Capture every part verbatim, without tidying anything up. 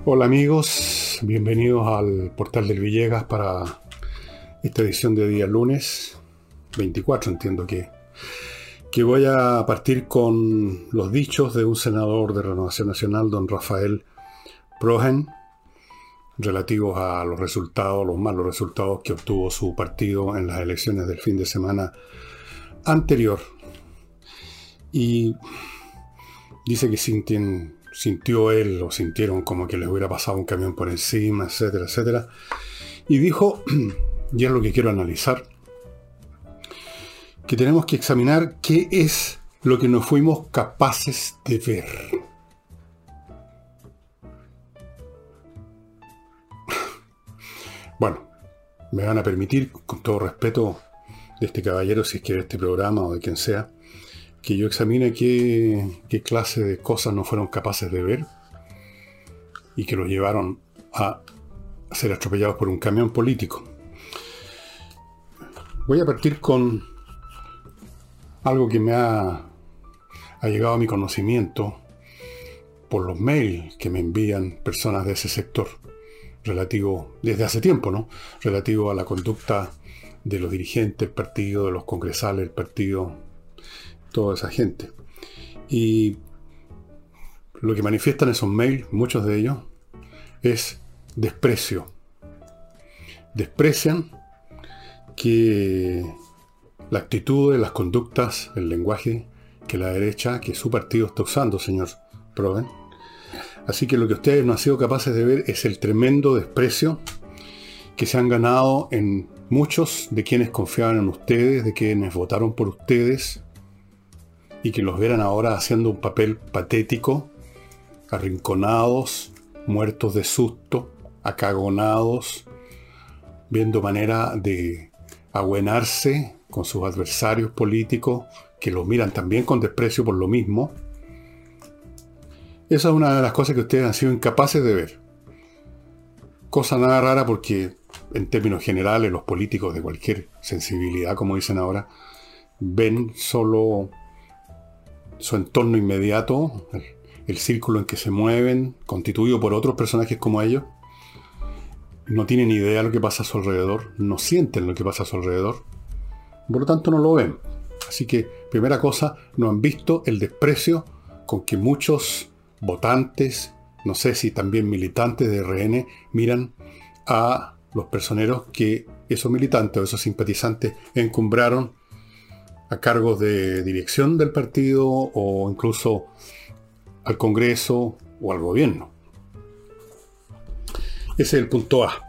Hola amigos, bienvenidos al Portal del Villegas para esta edición de día lunes veinticuatro, entiendo que, que voy a partir con los dichos de un senador de Renovación Nacional, don Rafael Prohen, relativos a los resultados, los malos resultados que obtuvo su partido en las elecciones del fin de semana anterior. Y dice que sintió, sintió él o sintieron como que les hubiera pasado un camión por encima, etcétera, etcétera. Y dijo, y es lo que quiero analizar, que tenemos que examinar qué es lo que no fuimos capaces de ver. Bueno, me van a permitir, con todo respeto de este caballero, si es que de este programa o de quien sea, que yo examine qué, qué clase de cosas no fueron capaces de ver y que los llevaron a ser atropellados por un camión político. Voy a partir con algo que me ha, ha llegado a mi conocimiento por los mails que me envían personas de ese sector, relativo, desde hace tiempo, ¿no? Relativo a la conducta de los dirigentes del partido, de los congresales del partido, toda esa gente. Y lo que manifiestan esos mails, muchos de ellos, es desprecio. Desprecian que la actitud, las conductas, el lenguaje que la derecha, que su partido está usando, señor Prohen. Así que lo que ustedes no han sido capaces de ver es el tremendo desprecio que se han ganado en muchos de quienes confiaban en ustedes, de quienes votaron por ustedes, y que los vieran ahora haciendo un papel patético, arrinconados, muertos de susto, acagonados, viendo manera de abuenarse con sus adversarios políticos, que los miran también con desprecio por lo mismo. Esa es una de las cosas que ustedes han sido incapaces de ver. Cosa nada rara porque, en términos generales, los políticos de cualquier sensibilidad, como dicen ahora, ven solo su entorno inmediato, el, el círculo en que se mueven, constituido por otros personajes como ellos. No tienen idea de lo que pasa a su alrededor, no sienten lo que pasa a su alrededor, por lo tanto no lo ven. Así que, primera cosa, no han visto el desprecio con que muchos votantes, no sé si también militantes de R N, miran a los personeros que esos militantes o esos simpatizantes encumbraron a cargos de dirección del partido o incluso al Congreso o al gobierno. Ese es el punto A.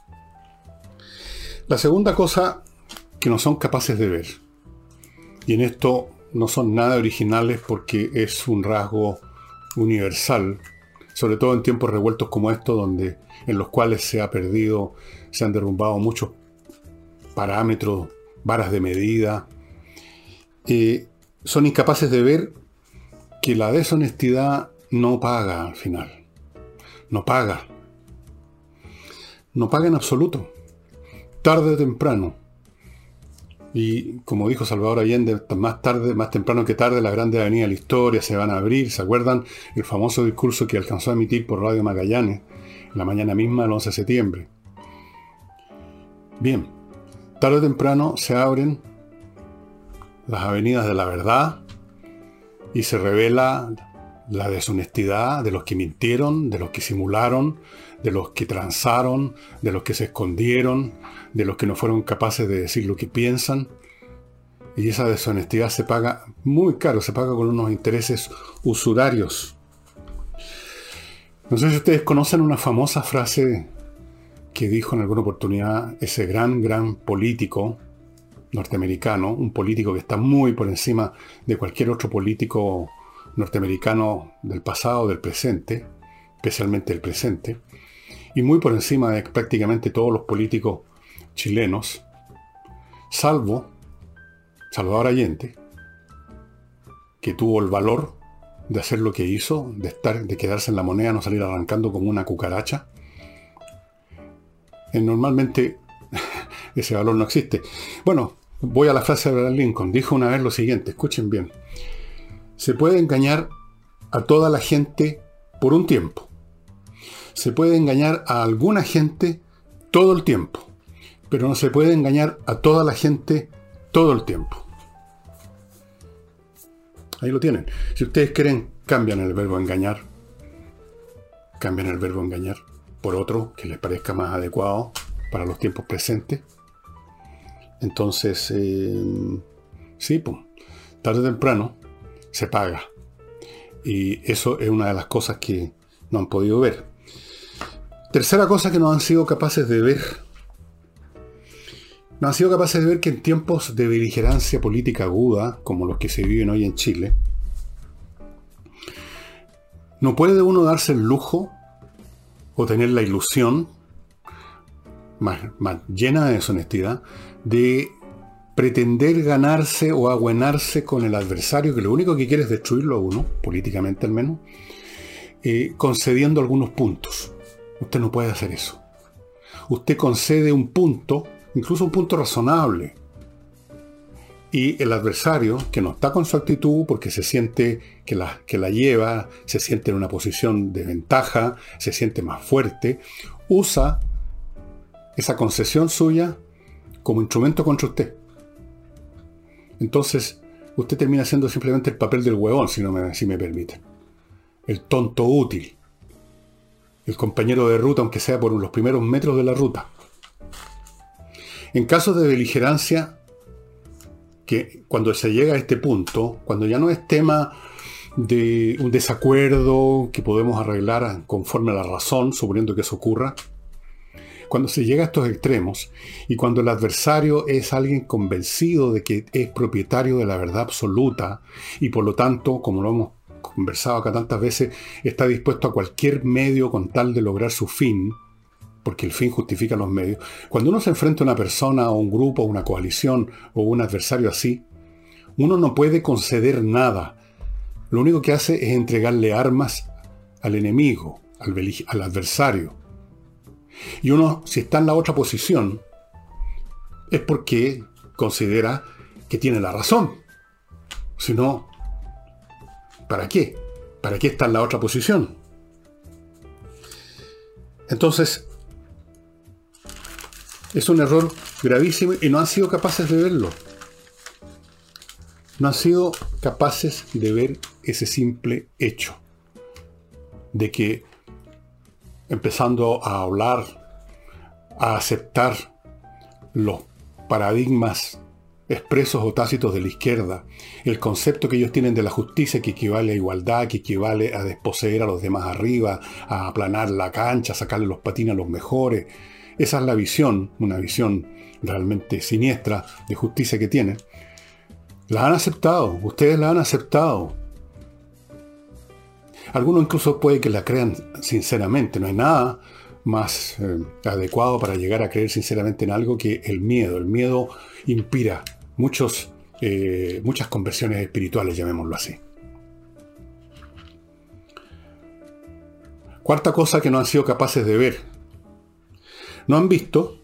La segunda cosa que no son capaces de ver, y en esto no son nada originales porque es un rasgo universal, sobre todo en tiempos revueltos como estos, donde, en los cuales se ha perdido, se han derrumbado muchos parámetros, varas de medida. Eh, son incapaces de ver que la deshonestidad no paga al final. No paga. No paga en absoluto. Tarde o temprano. Y como dijo Salvador Allende, más tarde, más temprano que tarde, las grandes avenidas de la historia se van a abrir. ¿Se acuerdan el famoso discurso que alcanzó a emitir por Radio Magallanes en la mañana misma del once de septiembre? Bien, tarde o temprano se abren las avenidas de la verdad y se revela la deshonestidad de los que mintieron, de los que simularon, de los que transaron, de los que se escondieron, de los que no fueron capaces de decir lo que piensan. Y esa deshonestidad se paga muy caro, se paga con unos intereses usurarios. No sé si ustedes conocen una famosa frase que dijo en alguna oportunidad ese gran, gran político norteamericano, un político que está muy por encima de cualquier otro político norteamericano del pasado o del presente, especialmente del presente, y muy por encima de prácticamente todos los políticos chilenos, salvo Salvador Allende, que tuvo el valor de hacer lo que hizo, de estar, de quedarse en la moneda, no salir arrancando como una cucaracha. Eh, normalmente ese valor no existe. Bueno, voy a la frase de Abraham Lincoln. Dijo una vez lo siguiente, escuchen bien: se puede engañar a toda la gente por un tiempo. Se puede engañar a alguna gente todo el tiempo, pero no se puede engañar a toda la gente todo el tiempo. Ahí lo tienen. Si ustedes quieren, cambian el verbo engañar. Cambian el verbo engañar por otro que les parezca más adecuado para los tiempos presentes. Entonces, eh, sí, pues, tarde o temprano se paga. Y eso es una de las cosas que no han podido ver. Tercera cosa que no han sido capaces de ver. No han sido capaces de ver que en tiempos de beligerancia política aguda, como los que se viven hoy en Chile, no puede uno darse el lujo o tener la ilusión, más, más llena de deshonestidad, de pretender ganarse o abuenarse con el adversario, que lo único que quiere es destruirlo a uno, políticamente al menos, eh, concediendo algunos puntos. Usted no puede hacer eso. Usted concede un punto, incluso un punto razonable, y el adversario, que no está con su actitud porque se siente que la, que la lleva, se siente en una posición de ventaja, se siente más fuerte, usa esa concesión suya como instrumento contra usted. Entonces, usted termina siendo simplemente el papel del huevón, si, no me, si me permite. El tonto útil. El compañero de ruta, aunque sea por los primeros metros de la ruta. En casos de beligerancia, que cuando se llega a este punto, cuando ya no es tema de un desacuerdo que podemos arreglar conforme a la razón, suponiendo que eso ocurra, cuando se llega a estos extremos y cuando el adversario es alguien convencido de que es propietario de la verdad absoluta y por lo tanto, como lo hemos conversado acá tantas veces, está dispuesto a cualquier medio con tal de lograr su fin, porque el fin justifica los medios. Cuando uno se enfrenta a una persona o un grupo, una coalición o un adversario así, uno no puede conceder nada. Lo único que hace es entregarle armas al enemigo, al, al adversario. Y uno, si está en la otra posición, es porque considera que tiene la razón. Si no, ¿para qué? ¿Para qué está en la otra posición? Entonces, es un error gravísimo y no han sido capaces de verlo. No han sido capaces de ver ese simple hecho de que, empezando a hablar, a aceptar los paradigmas expresos o tácitos de la izquierda, el concepto que ellos tienen de la justicia, que equivale a igualdad, que equivale a desposeer a los demás arriba, a aplanar la cancha, a sacarle los patines a los mejores. Esa es la visión, una visión realmente siniestra de justicia que tienen. La han aceptado, ustedes la han aceptado. Algunos incluso puede que la crean sinceramente. No hay nada más eh, adecuado para llegar a creer sinceramente en algo que el miedo. El miedo inspira muchos, eh, muchas conversiones espirituales, llamémoslo así. Cuarta cosa que no han sido capaces de ver. No han visto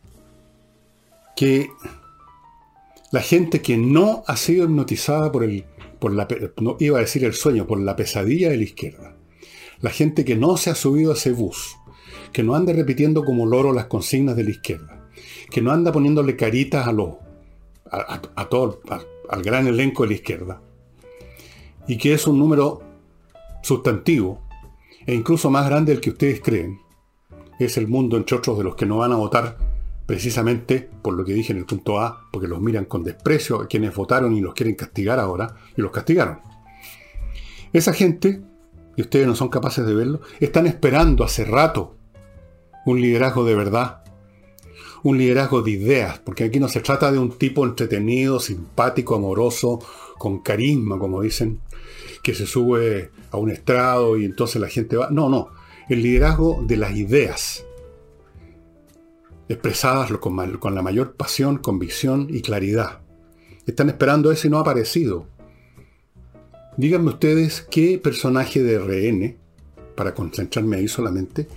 que la gente que no ha sido hipnotizada por el, por la, no iba a decir el sueño, por la pesadilla de la izquierda, la gente que no se ha subido a ese bus, que no anda repitiendo como loro las consignas de la izquierda, que no anda poniéndole caritas a los, a, a, a todo, a, al gran elenco de la izquierda, y que es un número sustantivo e incluso más grande del que ustedes creen, es el mundo, entre otros, de los que no van a votar precisamente por lo que dije en el punto A, porque los miran con desprecio a quienes votaron y los quieren castigar ahora, y los castigaron. Esa gente, y ustedes no son capaces de verlo, están esperando hace rato un liderazgo de verdad, un liderazgo de ideas, porque aquí no se trata de un tipo entretenido, simpático, amoroso, con carisma, como dicen, que se sube a un estrado y entonces la gente va. No, no. El liderazgo de las ideas, expresadas con, con la mayor pasión, convicción y claridad. Están esperando eso y no ha aparecido. Díganme ustedes qué personaje de R N, para concentrarme ahí solamente,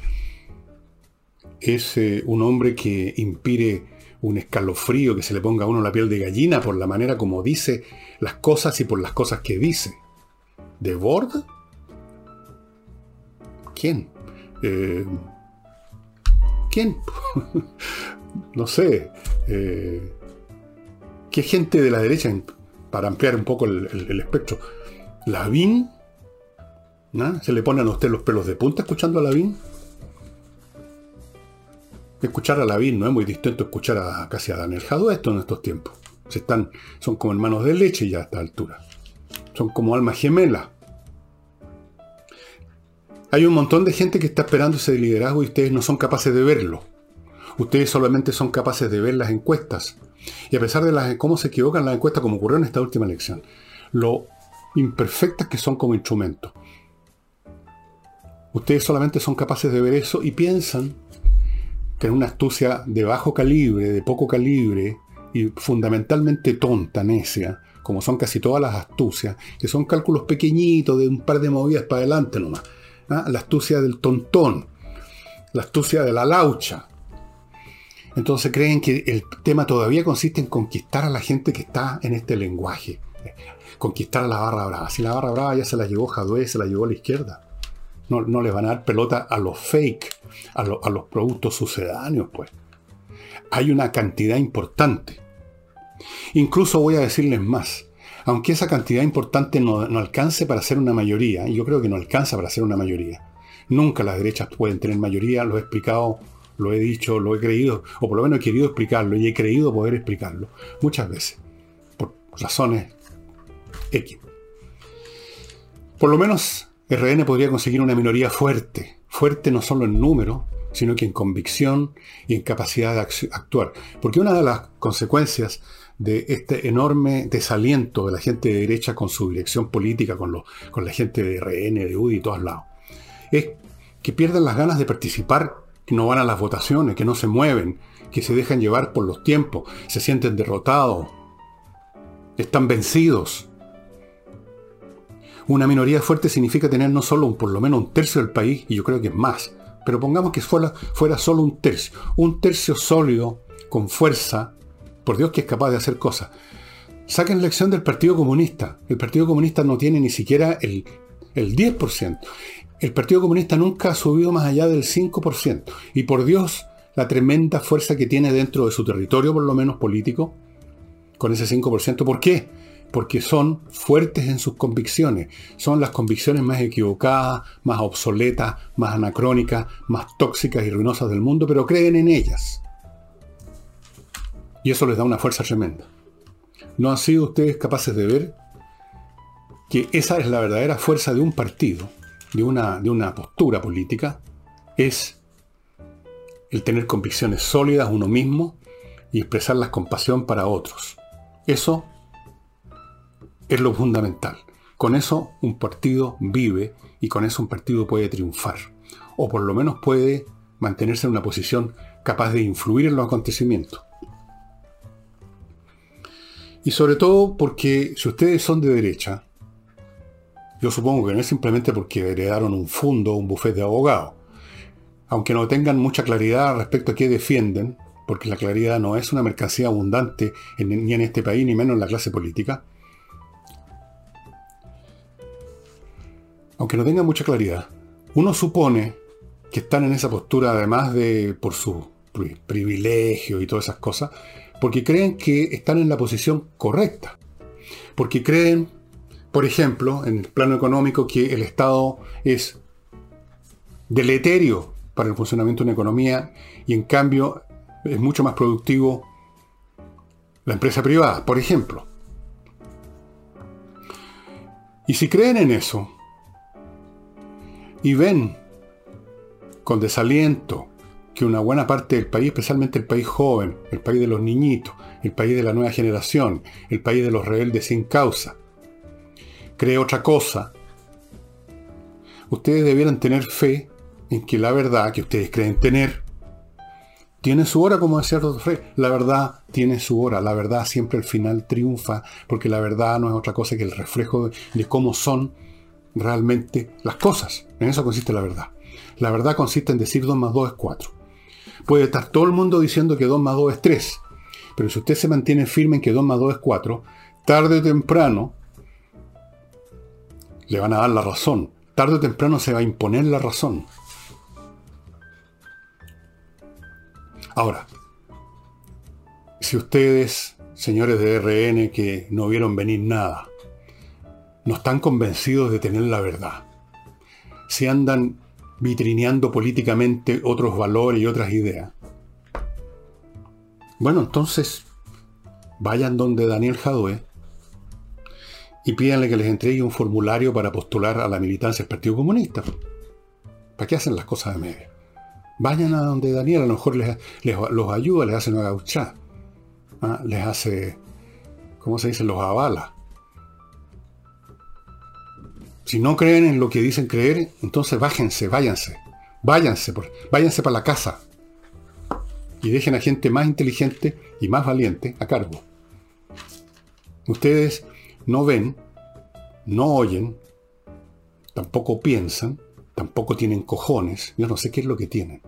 es eh, un hombre que inspire un escalofrío, que se le ponga a uno la piel de gallina por la manera como dice las cosas y por las cosas que dice. ¿De Bord? ¿Quién? Eh, ¿Quién? No sé. Eh, ¿Qué gente de la derecha, para ampliar un poco el, el, el espectro? ¿Lavín? ¿No? ¿Se le ponen a usted los pelos de punta escuchando a Lavín? Escuchar a Lavín no es muy distinto a escuchar a, casi a Daniel Jadue esto en estos tiempos. Se están, son como hermanos de leche ya a esta altura. Son como almas gemelas. Hay un montón de gente que está esperando ese liderazgo y ustedes no son capaces de verlo. Ustedes solamente son capaces de ver las encuestas. Y a pesar de las, cómo se equivocan las encuestas, como ocurrió en esta última elección, lo imperfectas que son como instrumentos. Ustedes solamente son capaces de ver eso y piensan que en una astucia de bajo calibre, de poco calibre y fundamentalmente tonta, necia, como son casi todas las astucias, que son cálculos pequeñitos de un par de movidas para adelante nomás. ¿Ah? La astucia del tontón, la astucia de la laucha. Entonces creen que el tema todavía consiste en conquistar a la gente que está en este lenguaje. Conquistar a la barra brava. Si la barra brava ya se la llevó Jadue, se la llevó a la izquierda. No, no les van a dar pelota a los fake, a, lo, a los productos sucedáneos, pues. Hay una cantidad importante. Incluso voy a decirles más. Aunque esa cantidad importante no, no alcance para ser una mayoría, y yo creo que no alcanza para ser una mayoría. Nunca las derechas pueden tener mayoría, lo he explicado, lo he dicho, lo he creído, o por lo menos he querido explicarlo, y he creído poder explicarlo muchas veces, por razones X. Por lo menos R N podría conseguir una minoría fuerte, fuerte no solo en número, sino que en convicción y en capacidad de actuar. Porque una de las consecuencias de este enorme desaliento de la gente de derecha con su dirección política, con, lo, con la gente de R N, de U D I y todos lados, es que pierden las ganas de participar, que no van a las votaciones, que no se mueven, que se dejan llevar por los tiempos, se sienten derrotados, están vencidos. Una minoría fuerte significa tener no solo un, por lo menos un tercio del país, y yo creo que es más, pero pongamos que fuera, fuera solo un tercio, un tercio sólido, con fuerza, por Dios que es capaz de hacer cosas. Saquen lección del Partido Comunista. El Partido Comunista no tiene ni siquiera el, el diez por ciento. El Partido Comunista nunca ha subido más allá del cinco por ciento. Y por Dios, la tremenda fuerza que tiene dentro de su territorio, por lo menos político, con ese cinco por ciento. ¿Por qué? Porque son fuertes en sus convicciones. Son las convicciones más equivocadas, más obsoletas, más anacrónicas, más tóxicas y ruinosas del mundo, pero creen en ellas. Y eso les da una fuerza tremenda. ¿No han sido ustedes capaces de ver que esa es la verdadera fuerza de un partido, de una, de una postura política? Es el tener convicciones sólidas uno mismo y expresarlas con pasión para otros. Eso es lo fundamental. Con eso un partido vive y con eso un partido puede triunfar. O por lo menos puede mantenerse en una posición capaz de influir en los acontecimientos. Y sobre todo porque si ustedes son de derecha, yo supongo que no es simplemente porque heredaron un fondo, un bufete de abogados. Aunque no tengan mucha claridad respecto a qué defienden, porque la claridad no es una mercancía abundante en, ni en este país, ni menos en la clase política. Aunque no tengan mucha claridad, uno supone que están en esa postura además de por su privilegio y todas esas cosas, porque creen que están en la posición correcta. Porque creen, por ejemplo, en el plano económico, que el Estado es deleterio para el funcionamiento de una economía y en cambio es mucho más productivo la empresa privada, por ejemplo. Y si creen en eso y ven con desaliento que una buena parte del país, especialmente el país joven, el país de los niñitos, el país de la nueva generación, el país de los rebeldes sin causa, cree otra cosa, ustedes debieran tener fe en que la verdad que ustedes creen tener tiene su hora, como decía Rodríguez. La verdad tiene su hora. La verdad siempre al final triunfa, porque la verdad no es otra cosa que el reflejo de, de cómo son realmente las cosas. En eso consiste la verdad. La verdad consiste en decir dos más dos es cuatro. Puede estar todo el mundo diciendo que dos más dos es tres, pero si usted se mantiene firme en que dos más dos es cuatro, tarde o temprano le van a dar la razón. Tarde o temprano se va a imponer la razón. Ahora, si ustedes, señores de R N, que no vieron venir nada, no están convencidos de tener la verdad, si andan vitrineando políticamente otros valores y otras ideas, bueno, entonces vayan donde Daniel Jadue y pídanle que les entregue un formulario para postular a la militancia del Partido Comunista. ¿Para qué hacen las cosas de media? Vayan a donde Daniel, a lo mejor les, les los ayuda, les hace una gauchada, ¿ah? Les hace, ¿cómo se dice? Los avala. Si no creen en lo que dicen creer, entonces bájense, váyanse, váyanse, por, váyanse para la casa y dejen a gente más inteligente y más valiente a cargo. Ustedes no ven, no oyen, tampoco piensan, tampoco tienen cojones. Yo no sé qué es lo que tienen.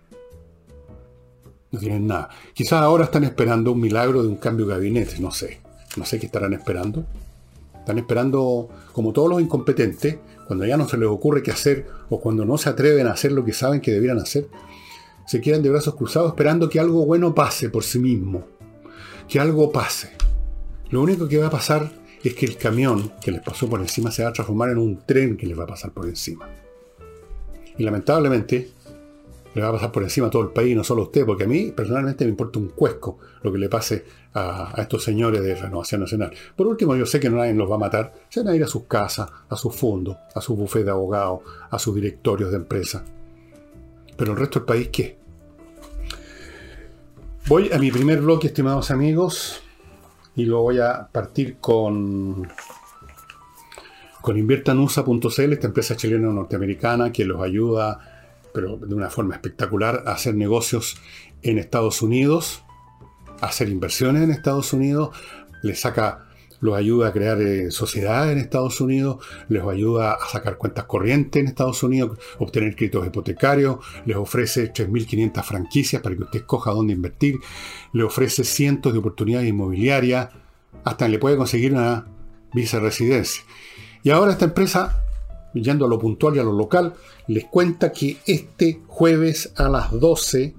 No tienen nada. Quizás ahora están esperando un milagro de un cambio de gabinete. No sé. No sé qué estarán esperando. Están esperando, como todos los incompetentes, cuando ya no se les ocurre qué hacer o cuando no se atreven a hacer lo que saben que debieran hacer, se quedan de brazos cruzados esperando que algo bueno pase por sí mismo. Que algo pase. Lo único que va a pasar es que el camión que les pasó por encima se va a transformar en un tren que les va a pasar por encima. Y lamentablemente le va a pasar por encima a todo el país, no solo a usted, porque a mí personalmente me importa un cuesco lo que le pase a, a estos señores de Renovación Nacional. Por último, yo sé que nadie los va a matar. Se van a ir a sus casas, a sus fondos, a sus bufetes de abogados, a sus directorios de empresas. Pero el resto del país, ¿qué? Voy a mi primer bloque, estimados amigos, y lo voy a partir con... con inviertanusa punto c l, esta empresa chilena o norteamericana que los ayuda, pero de una forma espectacular, a hacer negocios en Estados Unidos, a hacer inversiones en Estados Unidos, les saca, los ayuda a crear eh, sociedades en Estados Unidos, les ayuda a sacar cuentas corrientes en Estados Unidos, obtener créditos hipotecarios, les ofrece tres mil quinientas franquicias para que usted escoja dónde invertir, le ofrece cientos de oportunidades inmobiliarias, hasta le puede conseguir una viceresidencia. Y ahora esta empresa, yendo a lo puntual y a lo local, les cuenta que este jueves a las doce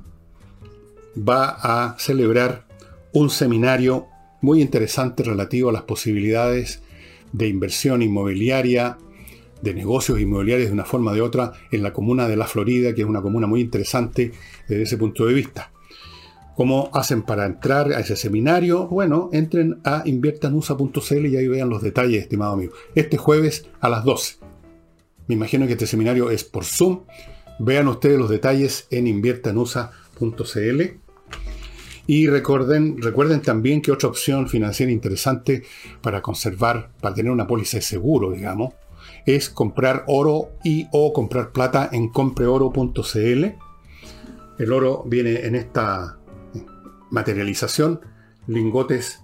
va a celebrar un seminario muy interesante relativo a las posibilidades de inversión inmobiliaria, de negocios inmobiliarios de una forma o de otra en la comuna de La Florida, que es una comuna muy interesante desde ese punto de vista. ¿Cómo hacen para entrar a ese seminario? Bueno, entren a inviertanusa punto c l y ahí vean los detalles, estimado amigo. Este jueves a las doce. Me imagino que este seminario es por Zoom. Vean ustedes los detalles en inviertanusa punto c l. Y recuerden, recuerden también que otra opción financiera interesante para conservar, para tener una póliza de seguro, digamos, es comprar oro y o comprar plata en compre oro punto c l. El oro viene en esta materialización, lingotes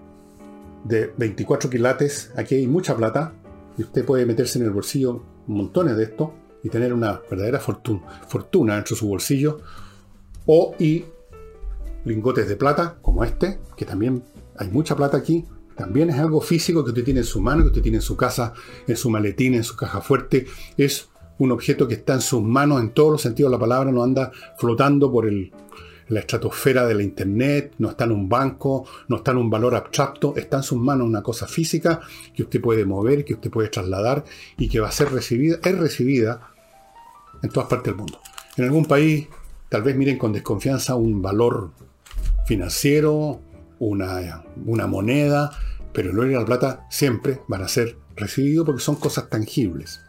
de veinticuatro quilates. Aquí hay mucha plata y usted puede meterse en el bolsillo montones de esto y tener una verdadera fortuna, fortuna dentro de su bolsillo. O y lingotes de plata como este, que también hay mucha plata aquí. También es algo físico que usted tiene en su mano, que usted tiene en su casa, en su maletín, en su caja fuerte. Es un objeto que está en sus manos en todos los sentidos de la palabra, no anda flotando por el la estratosfera de la internet, no está en un banco, no está en un valor abstracto, está en sus manos una cosa física que usted puede mover, que usted puede trasladar y que va a ser recibida, es recibida en todas partes del mundo. En algún país tal vez miren con desconfianza un valor financiero, una, una moneda, pero el oro y la plata siempre van a ser recibidos porque son cosas tangibles.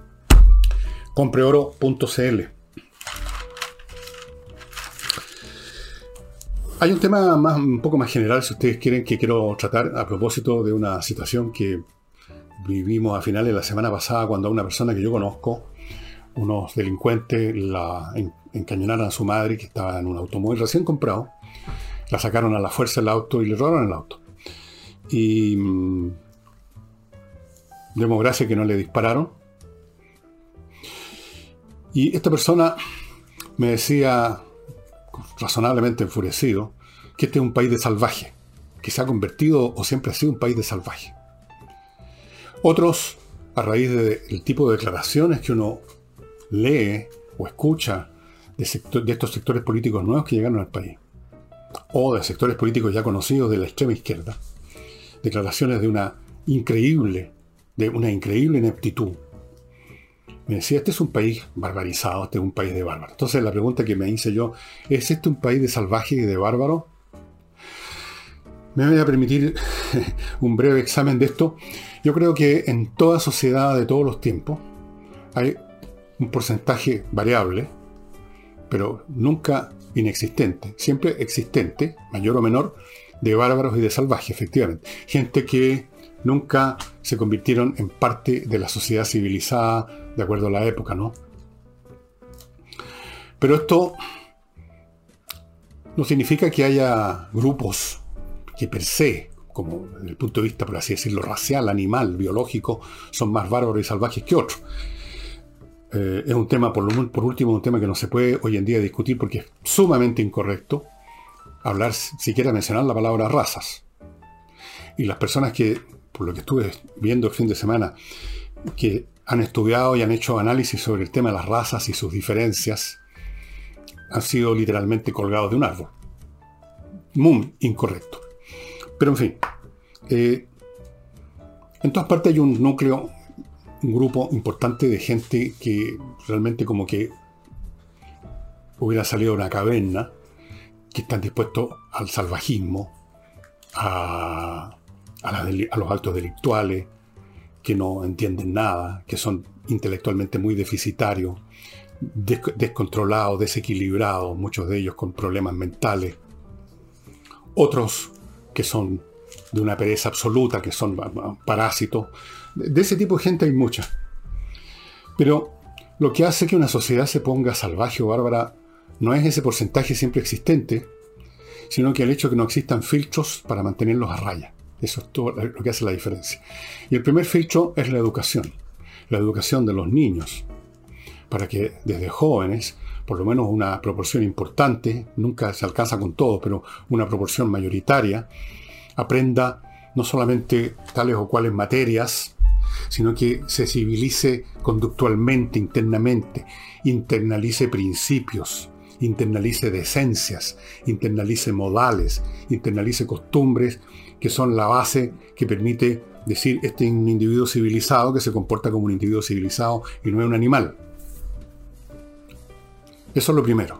compre oro punto c l. Hay un tema más, un poco más general, si ustedes quieren, que quiero tratar a propósito de una situación que vivimos a finales de la semana pasada cuando a una persona que yo conozco, unos delincuentes la encañonaron a su madre que estaba en un automóvil recién comprado, la sacaron a la fuerza del auto y le robaron el auto. Y mmm, demos gracias que no le dispararon. Y esta persona me decía, razonablemente enfurecido, que este es un país de salvaje, que se ha convertido o siempre ha sido un país de salvaje. Otros, a raíz del tipo de declaraciones que uno lee o escucha de, sector, de estos sectores políticos nuevos que llegaron al país, o de sectores políticos ya conocidos de la extrema izquierda, declaraciones de una increíble, de una increíble ineptitud. Me decía, este es un país barbarizado, este es un país de bárbaros. Entonces la pregunta que me hice yo, ¿es este un país de salvajes y de bárbaros? Me voy a permitir un breve examen de esto. Yo creo que en toda sociedad de todos los tiempos hay un porcentaje variable, pero nunca inexistente, siempre existente, mayor o menor, de bárbaros y de salvajes, efectivamente. Gente que nunca se convirtieron en parte de la sociedad civilizada de acuerdo a la época, ¿no? Pero esto no significa que haya grupos que per se, como desde el punto de vista, por así decirlo, racial, animal, biológico, son más bárbaros y salvajes que otros. Eh, es un tema, por, lo, por último, un tema que no se puede hoy en día discutir porque es sumamente incorrecto hablar, siquiera mencionar la palabra razas. Y las personas que, por lo que estuve viendo el fin de semana, que han estudiado y han hecho análisis sobre el tema de las razas y sus diferencias, han sido literalmente colgados de un árbol. Muy incorrecto. Pero en fin, eh, en todas partes hay un núcleo, un grupo importante de gente que realmente como que hubiera salido de una caverna, que están dispuestos al salvajismo, a, a, la, a los actos delictuales, que no entienden nada, que son intelectualmente muy deficitarios, des, descontrolados, desequilibrados, muchos de ellos con problemas mentales. Otros que son de una pereza absoluta, que son parásitos. De ese tipo de gente hay mucha. Pero lo que hace que una sociedad se ponga salvaje o bárbara no es ese porcentaje siempre existente, sino que el hecho de que no existan filtros para mantenerlos a raya. Eso es todo lo que hace la diferencia. Y el primer filtro es la educación. La educación de los niños. Para que desde jóvenes, por lo menos una proporción importante, nunca se alcanza con todo, pero una proporción mayoritaria, aprenda no solamente tales o cuales materias, sino que se civilice conductualmente, internamente, internalice principios, internalice decencias, internalice modales, internalice costumbres, que son la base que permite decir, este es un individuo civilizado que se comporta como un individuo civilizado y no es un animal. Eso es lo primero.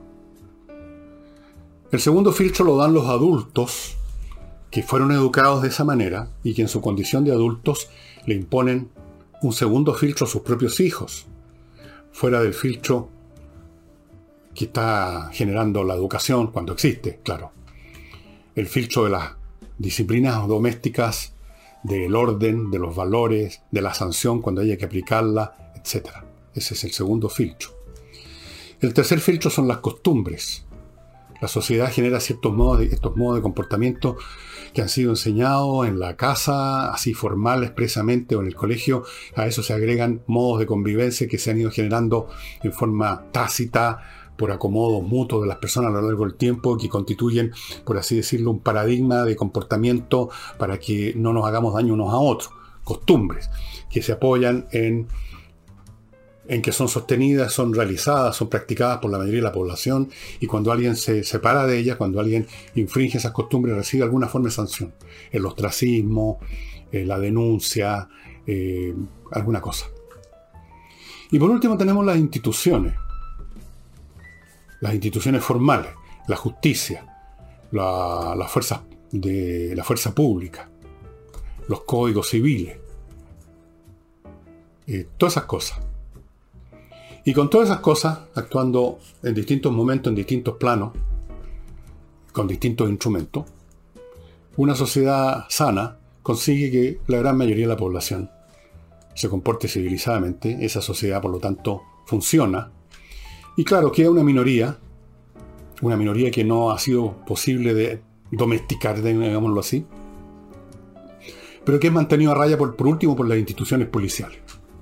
El segundo filtro lo dan los adultos que fueron educados de esa manera y que en su condición de adultos le imponen un segundo filtro a sus propios hijos, fuera del filtro que está generando la educación cuando existe, claro. El filtro de las disciplinas domésticas, del orden, de los valores, de la sanción cuando haya que aplicarla, etcétera. Ese es el segundo filtro. El tercer filtro son las costumbres. La sociedad genera ciertos modos de, estos modos de comportamiento que han sido enseñados en la casa, así formal, expresamente, o en el colegio. A eso se agregan modos de convivencia que se han ido generando en forma tácita, por acomodo mutuo de las personas a lo largo del tiempo, que constituyen, por así decirlo, un paradigma de comportamiento para que no nos hagamos daño unos a otros. Costumbres que se apoyan en, en que son sostenidas, son realizadas, son practicadas por la mayoría de la población, y cuando alguien se separa de ellas, cuando alguien infringe esas costumbres, recibe alguna forma de sanción. El ostracismo, eh, la denuncia, eh, alguna cosa. Y por último tenemos las instituciones. Las instituciones formales, la justicia, la, la, fuerza de, la fuerza pública, los códigos civiles, eh, todas esas cosas. Y con todas esas cosas, actuando en distintos momentos, en distintos planos, con distintos instrumentos, una sociedad sana consigue que la gran mayoría de la población se comporte civilizadamente. Esa sociedad, por lo tanto, funciona. Y claro, queda una minoría, una minoría que no ha sido posible de domesticar, digámoslo así, pero que es mantenido a raya, por, por último, por las instituciones policiales.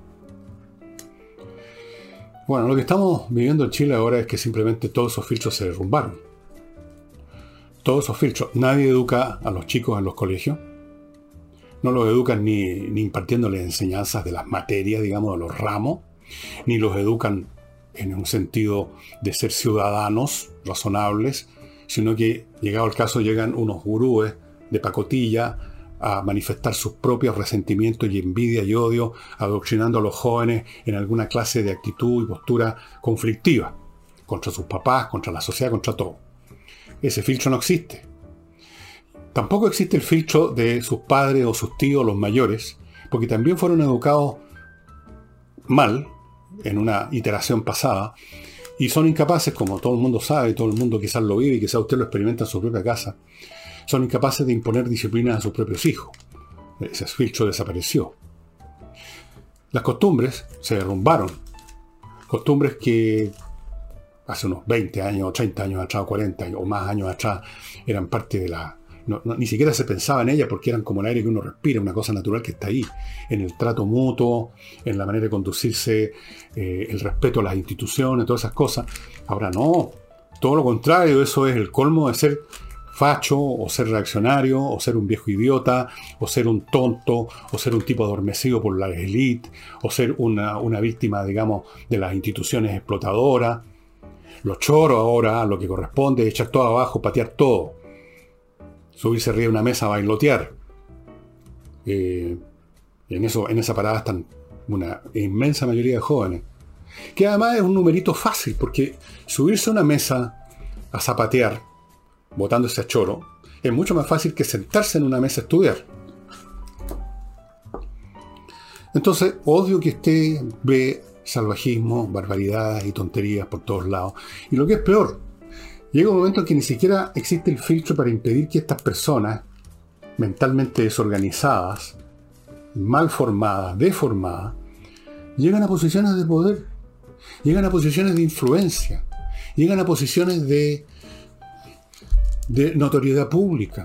Bueno, lo que estamos viviendo en Chile ahora es que simplemente todos esos filtros se derrumbaron. Todos esos filtros. Nadie educa a los chicos en los colegios. No los educan ni, ni impartiéndoles enseñanzas de las materias, digamos, de los ramos, ni los educan en un sentido de ser ciudadanos razonables, sino que, llegado el caso, llegan unos gurúes de pacotilla a manifestar sus propios resentimientos y envidia y odio, adoctrinando a los jóvenes en alguna clase de actitud y postura conflictiva, contra sus papás, contra la sociedad, contra todo. Ese filtro no existe. Tampoco existe el filtro de sus padres o sus tíos, los mayores, porque también fueron educados mal, en una iteración pasada, y son incapaces, como todo el mundo sabe, todo el mundo quizás lo vive y quizás usted lo experimenta en su propia casa, son incapaces de imponer disciplina a sus propios hijos. Ese filtro desapareció. Las costumbres se derrumbaron. Costumbres que hace unos veinte años, treinta años atrás, cuarenta o más años atrás, eran parte de la... No, no, ni siquiera se pensaba en ellas porque eran como el aire que uno respira, una cosa natural que está ahí, en el trato mutuo, en la manera de conducirse, eh, el respeto a las instituciones, todas esas cosas. Ahora no, todo lo contrario, eso es el colmo de ser facho, o ser reaccionario, o ser un viejo idiota, o ser un tonto, o ser un tipo adormecido por la élite, o ser una, una víctima, digamos, de las instituciones explotadoras. Los choros ahora, lo que corresponde es echar todo abajo, patear todo. Subirse arriba de una mesa a bailotear. Eh, en, eso, en esa parada están una inmensa mayoría de jóvenes. Que además es un numerito fácil, porque subirse a una mesa a zapatear, botándose a choro, es mucho más fácil que sentarse en una mesa a estudiar. Entonces, odio que usted ve salvajismo, barbaridades y tonterías por todos lados. Y lo que es peor, llega un momento en que ni siquiera existe el filtro para impedir que estas personas mentalmente desorganizadas, mal formadas, deformadas, llegan a posiciones de poder, llegan a posiciones de influencia, llegan a posiciones de, de notoriedad pública.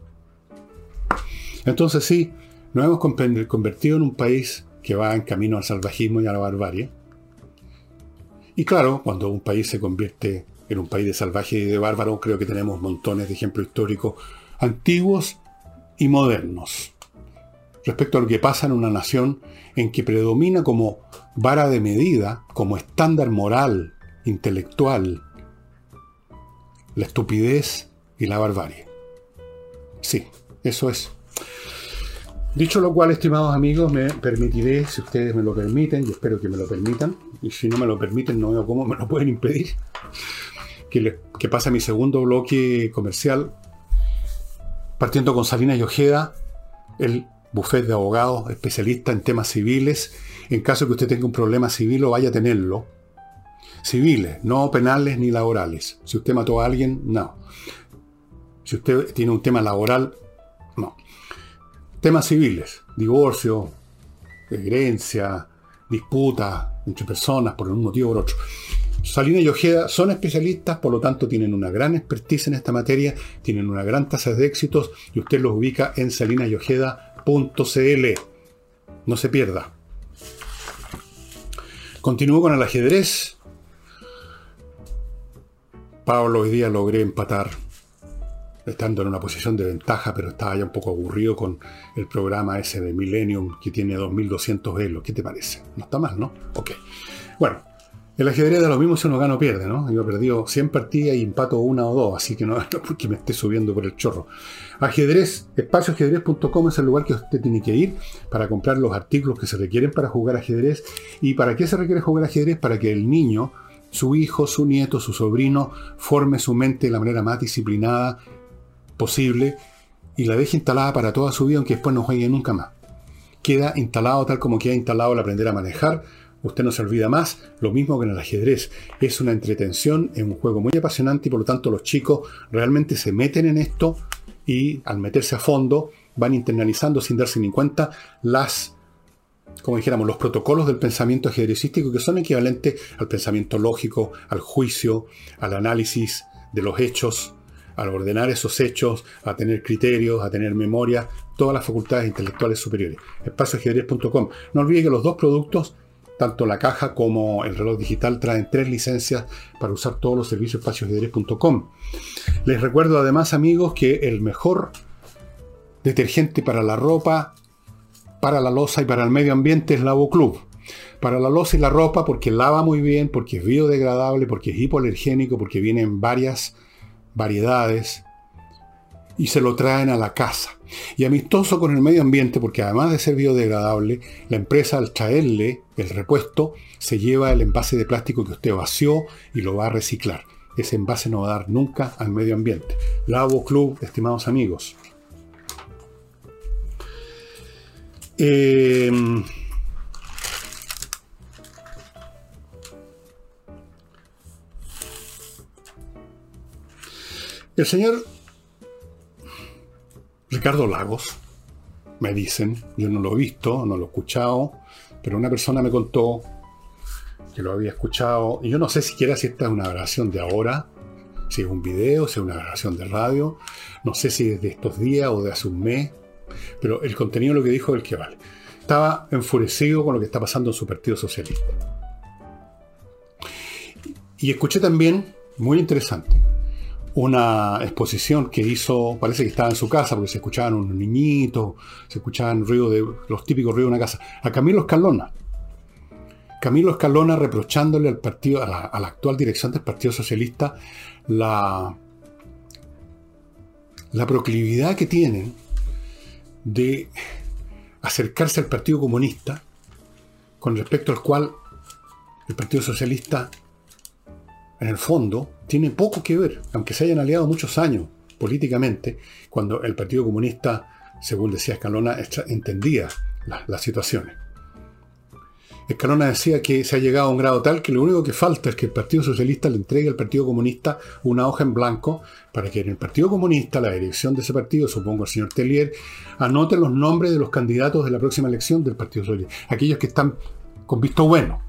Entonces sí, nos hemos convertido en un país que va en camino al salvajismo y a la barbarie. Y claro, cuando un país se convierte en un país de salvaje y de bárbaro, creo que tenemos montones de ejemplos históricos antiguos y modernos respecto a lo que pasa en una nación en que predomina como vara de medida, como estándar moral, intelectual, la estupidez y la barbarie. Sí, eso es. Dicho lo cual, estimados amigos, me permitiré, si ustedes me lo permiten, y espero que me lo permitan, y si no me lo permiten, no veo cómo me lo pueden impedir, que, le, que pase a mi segundo bloque comercial, partiendo con Salinas y Ojeda, el bufete de abogados especialista en temas civiles, en caso de que usted tenga un problema civil o vaya a tenerlo. Civiles, no penales ni laborales. Si usted mató a alguien, no. Si usted tiene un tema laboral, no. Temas civiles, divorcio, herencia, disputa entre personas por un motivo o por otro. Salinas y Ojeda son especialistas, por lo tanto tienen una gran expertise en esta materia, tienen una gran tasa de éxitos y usted los ubica en salinas y ojeda punto c l. No se pierda. Continúo con el ajedrez. Pablo, hoy día logré empatar, estando en una posición de ventaja, pero estaba ya un poco aburrido con el programa ese de Millennium que tiene dos mil doscientos velos. ¿Qué te parece? No está mal, ¿no? Ok. Bueno, el ajedrez da lo mismo si uno gana o pierde, ¿no? Yo he perdido cien partidas y empato una o dos, así que no es porque me esté subiendo por el chorro. Ajedrez, espacio ajedrez punto com es el lugar que usted tiene que ir para comprar los artículos que se requieren para jugar ajedrez. ¿Y para qué se requiere jugar ajedrez? Para que el niño, su hijo, su nieto, su sobrino, forme su mente de la manera más disciplinada posible y la deje instalada para toda su vida, aunque después no juegue nunca más. Queda instalado tal como queda instalado el aprender a manejar. Usted no se olvida más. Lo mismo que en el ajedrez. Es una entretención, es un juego muy apasionante y por lo tanto los chicos realmente se meten en esto y al meterse a fondo van internalizando sin darse ni cuenta las, como dijéramos, los protocolos del pensamiento ajedrecístico, que son equivalentes al pensamiento lógico, al juicio, al análisis de los hechos, al ordenar esos hechos, a tener criterios, a tener memoria, todas las facultades intelectuales superiores. espacio ajedrez punto com. No olvide que los dos productos, tanto la caja como el reloj digital, traen tres licencias para usar todos los servicios espacio ajedrez punto com. Les recuerdo además, amigos, que el mejor detergente para la ropa, para la loza y para el medio ambiente es Lavoclub. Para la loza y la ropa, porque lava muy bien, porque es biodegradable, porque es hipoalergénico, porque viene en varias variedades. Y se lo traen a la casa. Y amistoso con el medio ambiente, porque además de ser biodegradable, la empresa al traerle el repuesto, se lleva el envase de plástico que usted vació y lo va a reciclar. Ese envase no va a dar nunca al medio ambiente. Lavo Club, estimados amigos. Eh, el señor Ricardo Lagos, me dicen, yo no lo he visto, no lo he escuchado, pero una persona me contó que lo había escuchado, y yo no sé siquiera si esta es una grabación de ahora, si es un video, si es una grabación de radio, no sé si es de estos días o de hace un mes, pero el contenido de lo que dijo es el que vale. Estaba enfurecido con lo que está pasando en su Partido Socialista. Y escuché también, muy interesante, una exposición que hizo, parece que estaba en su casa, porque se escuchaban unos niñitos, se escuchaban ruidos de los típicos ruidos de una casa, a Camilo Escalona. Camilo Escalona reprochándole al partido, a la, a la actual dirección del Partido Socialista, la, la proclividad que tienen de acercarse al Partido Comunista, con respecto al cual el Partido Socialista, en el fondo, tiene poco que ver, aunque se hayan aliado muchos años políticamente, cuando el Partido Comunista, según decía Escalona, entendía la, las situaciones. Escalona decía que se ha llegado a un grado tal que lo único que falta es que el Partido Socialista le entregue al Partido Comunista una hoja en blanco para que en el Partido Comunista, la dirección de ese partido, supongo el señor Tellier, anote los nombres de los candidatos de la próxima elección del Partido Socialista, aquellos que están con visto bueno.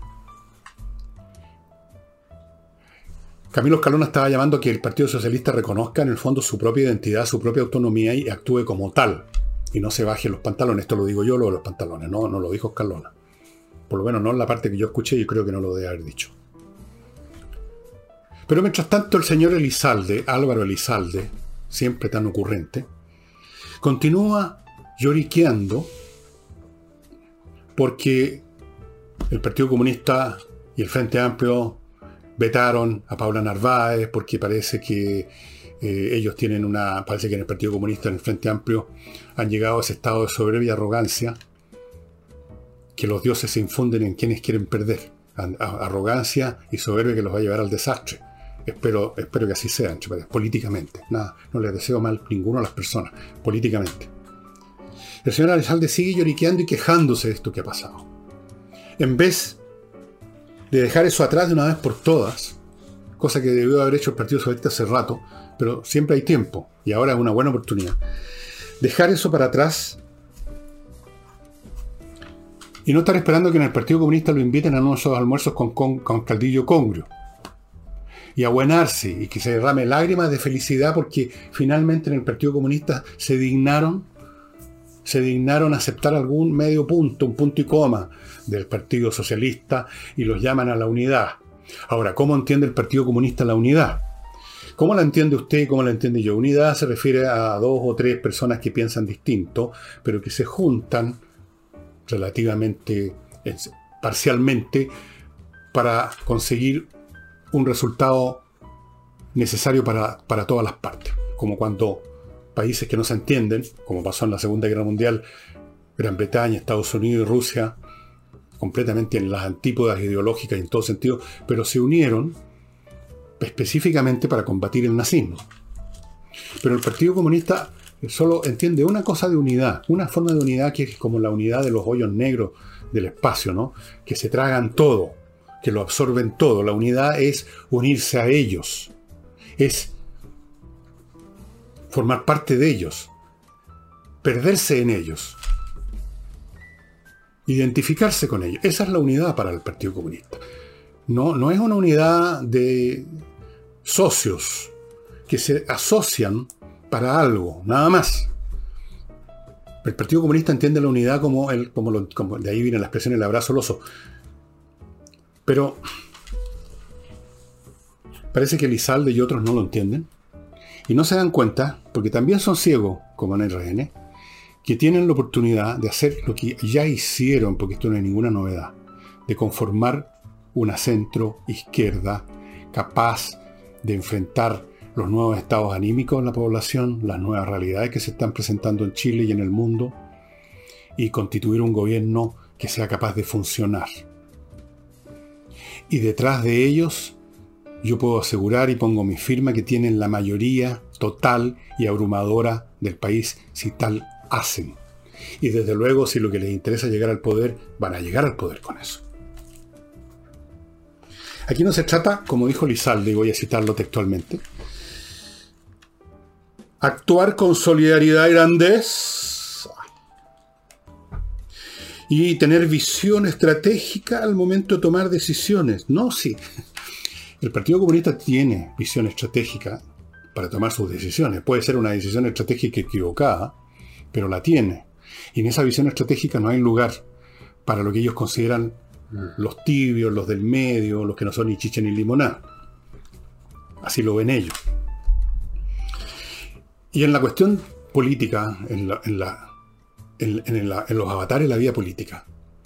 Camilo Escalona estaba llamando a que el Partido Socialista reconozca en el fondo su propia identidad, su propia autonomía y actúe como tal. Y no se baje los pantalones. Esto lo digo yo, lo de los pantalones. No, no lo dijo Escalona. Por lo menos no en la parte que yo escuché y creo que no lo debe haber dicho. Pero mientras tanto el señor Elizalde, Álvaro Elizalde, siempre tan ocurrente, continúa lloriqueando porque el Partido Comunista y el Frente Amplio vetaron a Paula Narváez porque parece que eh, ellos tienen una... Parece que en el Partido Comunista, en el Frente Amplio, han llegado a ese estado de soberbia y arrogancia que los dioses se infunden en quienes quieren perder. Arrogancia y soberbia que los va a llevar al desastre. Espero, espero que así sea, políticamente. Nada, no les deseo mal ninguno a las personas, políticamente. El señor Elizalde sigue lloriqueando y quejándose de esto que ha pasado. En vez de dejar eso atrás de una vez por todas, cosa que debió haber hecho el Partido Socialista hace rato, pero siempre hay tiempo, y ahora es una buena oportunidad. Dejar eso para atrás y no estar esperando que en el Partido Comunista lo inviten a unos almuerzos con, con, con caldillo congrio. Y abuenarse, y que se derrame lágrimas de felicidad porque finalmente en el Partido Comunista se dignaron, se dignaron a aceptar algún medio punto, un punto y coma del Partido Socialista y los llaman a la unidad. Ahora, ¿cómo entiende el Partido Comunista la unidad? ¿Cómo la entiende usted y cómo la entiende yo? Unidad se refiere a dos o tres personas que piensan distinto, pero que se juntan relativamente, parcialmente, para conseguir un resultado necesario para, para todas las partes. Como cuando países que no se entienden, como pasó en la Segunda Guerra Mundial, Gran Bretaña, Estados Unidos y Rusia, completamente en las antípodas ideológicas en todo sentido, pero se unieron específicamente para combatir el nazismo. Pero el Partido Comunista solo entiende una cosa de unidad, una forma de unidad que es como la unidad de los hoyos negros del espacio, ¿no? Que se tragan todo, que lo absorben todo. La unidad es unirse a ellos, es formar parte de ellos, perderse en ellos, identificarse con ellos. Esa es la unidad para el Partido Comunista. No, no es una unidad de socios que se asocian para algo, nada más. El Partido Comunista entiende la unidad como, el, como, lo, como de ahí viene la expresión el abrazo al oso. Pero parece que Elizalde y otros no lo entienden y no se dan cuenta, porque también son ciegos, como en el R N, que tienen la oportunidad de hacer lo que ya hicieron, porque esto no es ninguna novedad, de conformar una centro-izquierda capaz de enfrentar los nuevos estados anímicos en la población, las nuevas realidades que se están presentando en Chile y en el mundo, y constituir un gobierno que sea capaz de funcionar. Y detrás de ellos, yo puedo asegurar y pongo mi firma que tienen la mayoría total y abrumadora del país si tal hacen. Y desde luego, si lo que les interesa es llegar al poder, van a llegar al poder con eso. Aquí no se trata, como dijo Elizalde, y voy a citarlo textualmente, actuar con solidaridad y grandeza y tener visión estratégica al momento de tomar decisiones. No, sí. El Partido Comunista tiene visión estratégica para tomar sus decisiones. Puede ser una decisión estratégica equivocada, pero la tiene. Y en esa visión estratégica no hay lugar para lo que ellos consideran los tibios, los del medio, los que no son ni chicha ni limonada. Así lo ven ellos. Y en la cuestión política, en, la, en, la, en, en, la, en los avatares de la vida política,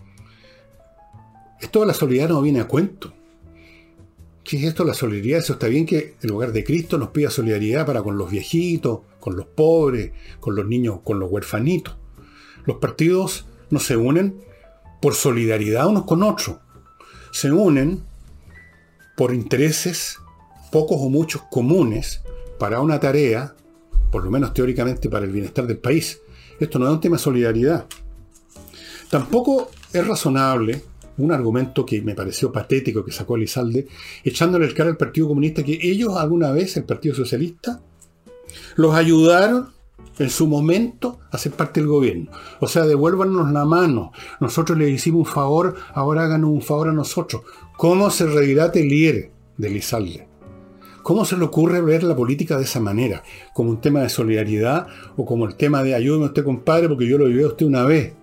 esto de la solidaridad no viene a cuento. ¿Qué es esto de la solidaridad? Eso está bien que en lugar de Cristo nos pida solidaridad para con los viejitos, con los pobres, con los niños, con los huerfanitos. Los partidos no se unen por solidaridad unos con otros. Se unen por intereses, pocos o muchos comunes, para una tarea, por lo menos teóricamente para el bienestar del país. Esto no es un tema de solidaridad. Tampoco es razonable un argumento que me pareció patético que sacó Elizalde, echándole el cara al Partido Comunista, que ellos alguna vez, el Partido Socialista, los ayudaron en su momento a ser parte del gobierno. O sea, devuélvanos la mano. Nosotros les hicimos un favor, ahora háganos un favor a nosotros. ¿Cómo se reirá Tellier de Elizalde? ¿Cómo se le ocurre ver la política de esa manera? Como un tema de solidaridad o como el tema de ayúdeme usted, compadre, porque yo lo viví a usted una vez.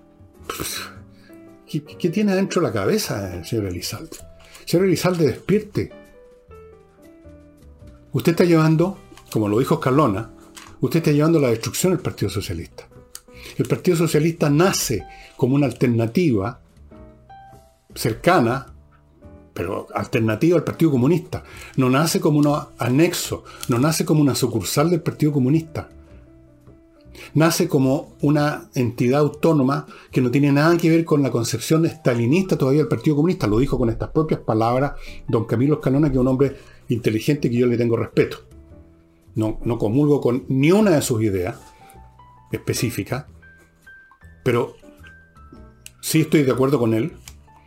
¿Qué, qué tiene adentro la cabeza el señor Elizalde? Señor Elizalde, despierte. Usted está llevando, como lo dijo Escalona, usted está llevando la destrucción del Partido Socialista. El Partido Socialista nace como una alternativa cercana, pero alternativa al Partido Comunista. No nace como un anexo, no nace como una sucursal del Partido Comunista. Nace como una entidad autónoma que no tiene nada que ver con la concepción estalinista todavía del Partido Comunista. Lo dijo con estas propias palabras don Camilo Escalona, que es un hombre inteligente que yo le tengo respeto. No, no comulgo con ni una de sus ideas específicas, pero sí estoy de acuerdo con él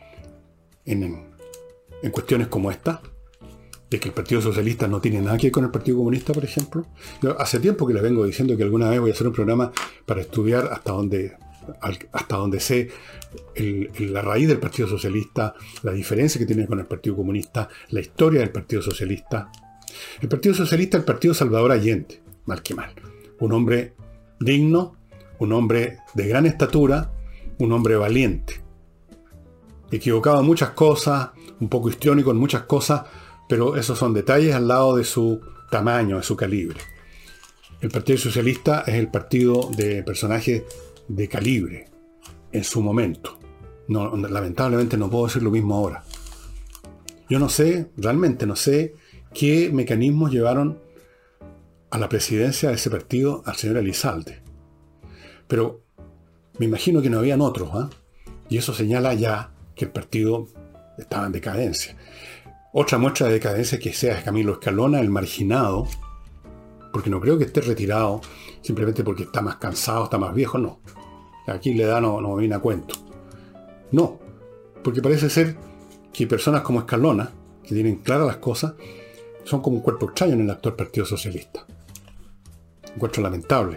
en, en cuestiones como esta, de que el Partido Socialista no tiene nada que ver con el Partido Comunista, por ejemplo. Yo hace tiempo que les vengo diciendo que alguna vez voy a hacer un programa para estudiar hasta donde, hasta donde sé el, el, la raíz del Partido Socialista, la diferencia que tiene con el Partido Comunista, la historia del Partido Socialista. El Partido Socialista es el Partido Salvador Allende, mal que mal. Un hombre digno, un hombre de gran estatura, un hombre valiente. Equivocado en muchas cosas, un poco histriónico en muchas cosas, pero esos son detalles al lado de su tamaño, de su calibre. El Partido Socialista es el partido de personajes de calibre en su momento. No, lamentablemente no puedo decir lo mismo ahora. Yo no sé, realmente no sé qué mecanismos llevaron a la presidencia de ese partido al señor Elizalde. Pero me imagino que no habían otros, ¿eh? Y eso señala ya que el partido estaba en decadencia. Otra muestra de decadencia es que sea Camilo Escalona, el marginado, porque no creo que esté retirado simplemente porque está más cansado, está más viejo, no. Aquí le da no, no viene a cuento. No, porque parece ser que personas como Escalona, que tienen claras las cosas, son como un cuerpo extraño en el actual Partido Socialista. Un cuerpo lamentable.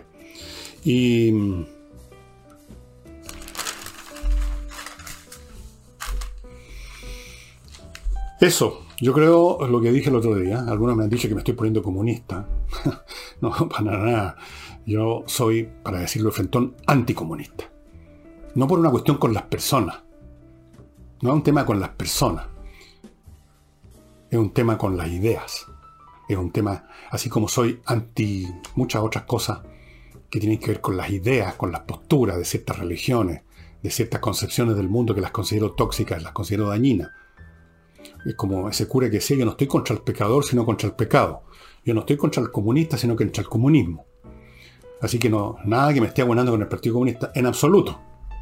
Y eso, yo creo lo que dije el otro día. Algunos me han dicho que me estoy poniendo comunista. No, para nada. Yo soy, para decirlo de frentón, anticomunista. No por una cuestión con las personas. No es un tema con las personas. Es un tema con las ideas. Es un tema, así como soy anti muchas otras cosas que tienen que ver con las ideas, con las posturas de ciertas religiones, de ciertas concepciones del mundo que las considero tóxicas, las considero dañinas. Es como ese cura que decía, yo no estoy contra el pecador, sino contra el pecado. Yo no estoy contra el comunista, sino contra el comunismo. Así que no, nada que me esté abonando con el Partido Comunista, en absoluto.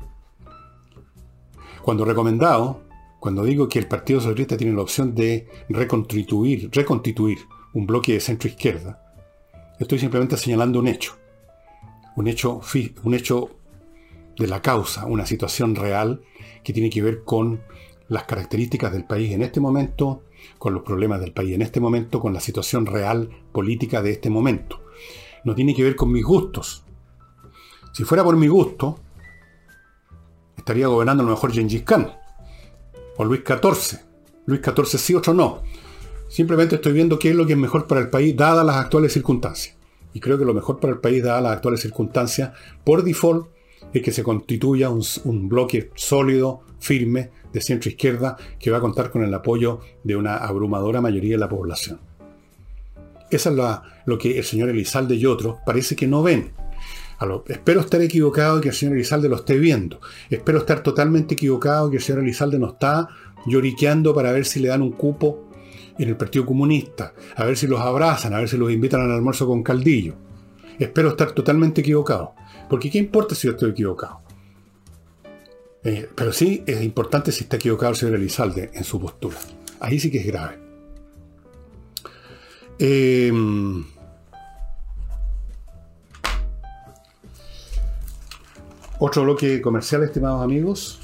Cuando recomendado, cuando digo que el Partido Socialista tiene la opción de reconstituir, reconstituir un bloque de centro-izquierda, estoy simplemente señalando un hecho. Un hecho, un hecho de la causa, una situación real que tiene que ver con las características del país en este momento, con los problemas del país en este momento, con la situación real política de este momento. No tiene que ver con mis gustos. Si fuera por mi gusto, estaría gobernando a lo mejor Gengis Khan o Luis catorce. Luis catorce sí, otro no. Simplemente estoy viendo qué es lo que es mejor para el país dadas las actuales circunstancias. Y creo que lo mejor para el país dadas las actuales circunstancias, por default, es que se constituya un, un bloque sólido, firme, de centro-izquierda, que va a contar con el apoyo de una abrumadora mayoría de la población. Esa es la, lo que el señor Elizalde y otros parece que no ven. Lo, espero estar equivocado y que el señor Elizalde lo esté viendo. Espero estar totalmente equivocado y que el señor Elizalde no está lloriqueando para ver si le dan un cupo en el Partido Comunista, a ver si los abrazan, a ver si los invitan al almuerzo con caldillo. Espero estar totalmente equivocado. Porque ¿qué importa si yo estoy equivocado? Eh, pero sí es importante si está equivocado el señor Elizalde en su postura. Ahí sí que es grave. Eh, otro bloque comercial, estimados amigos.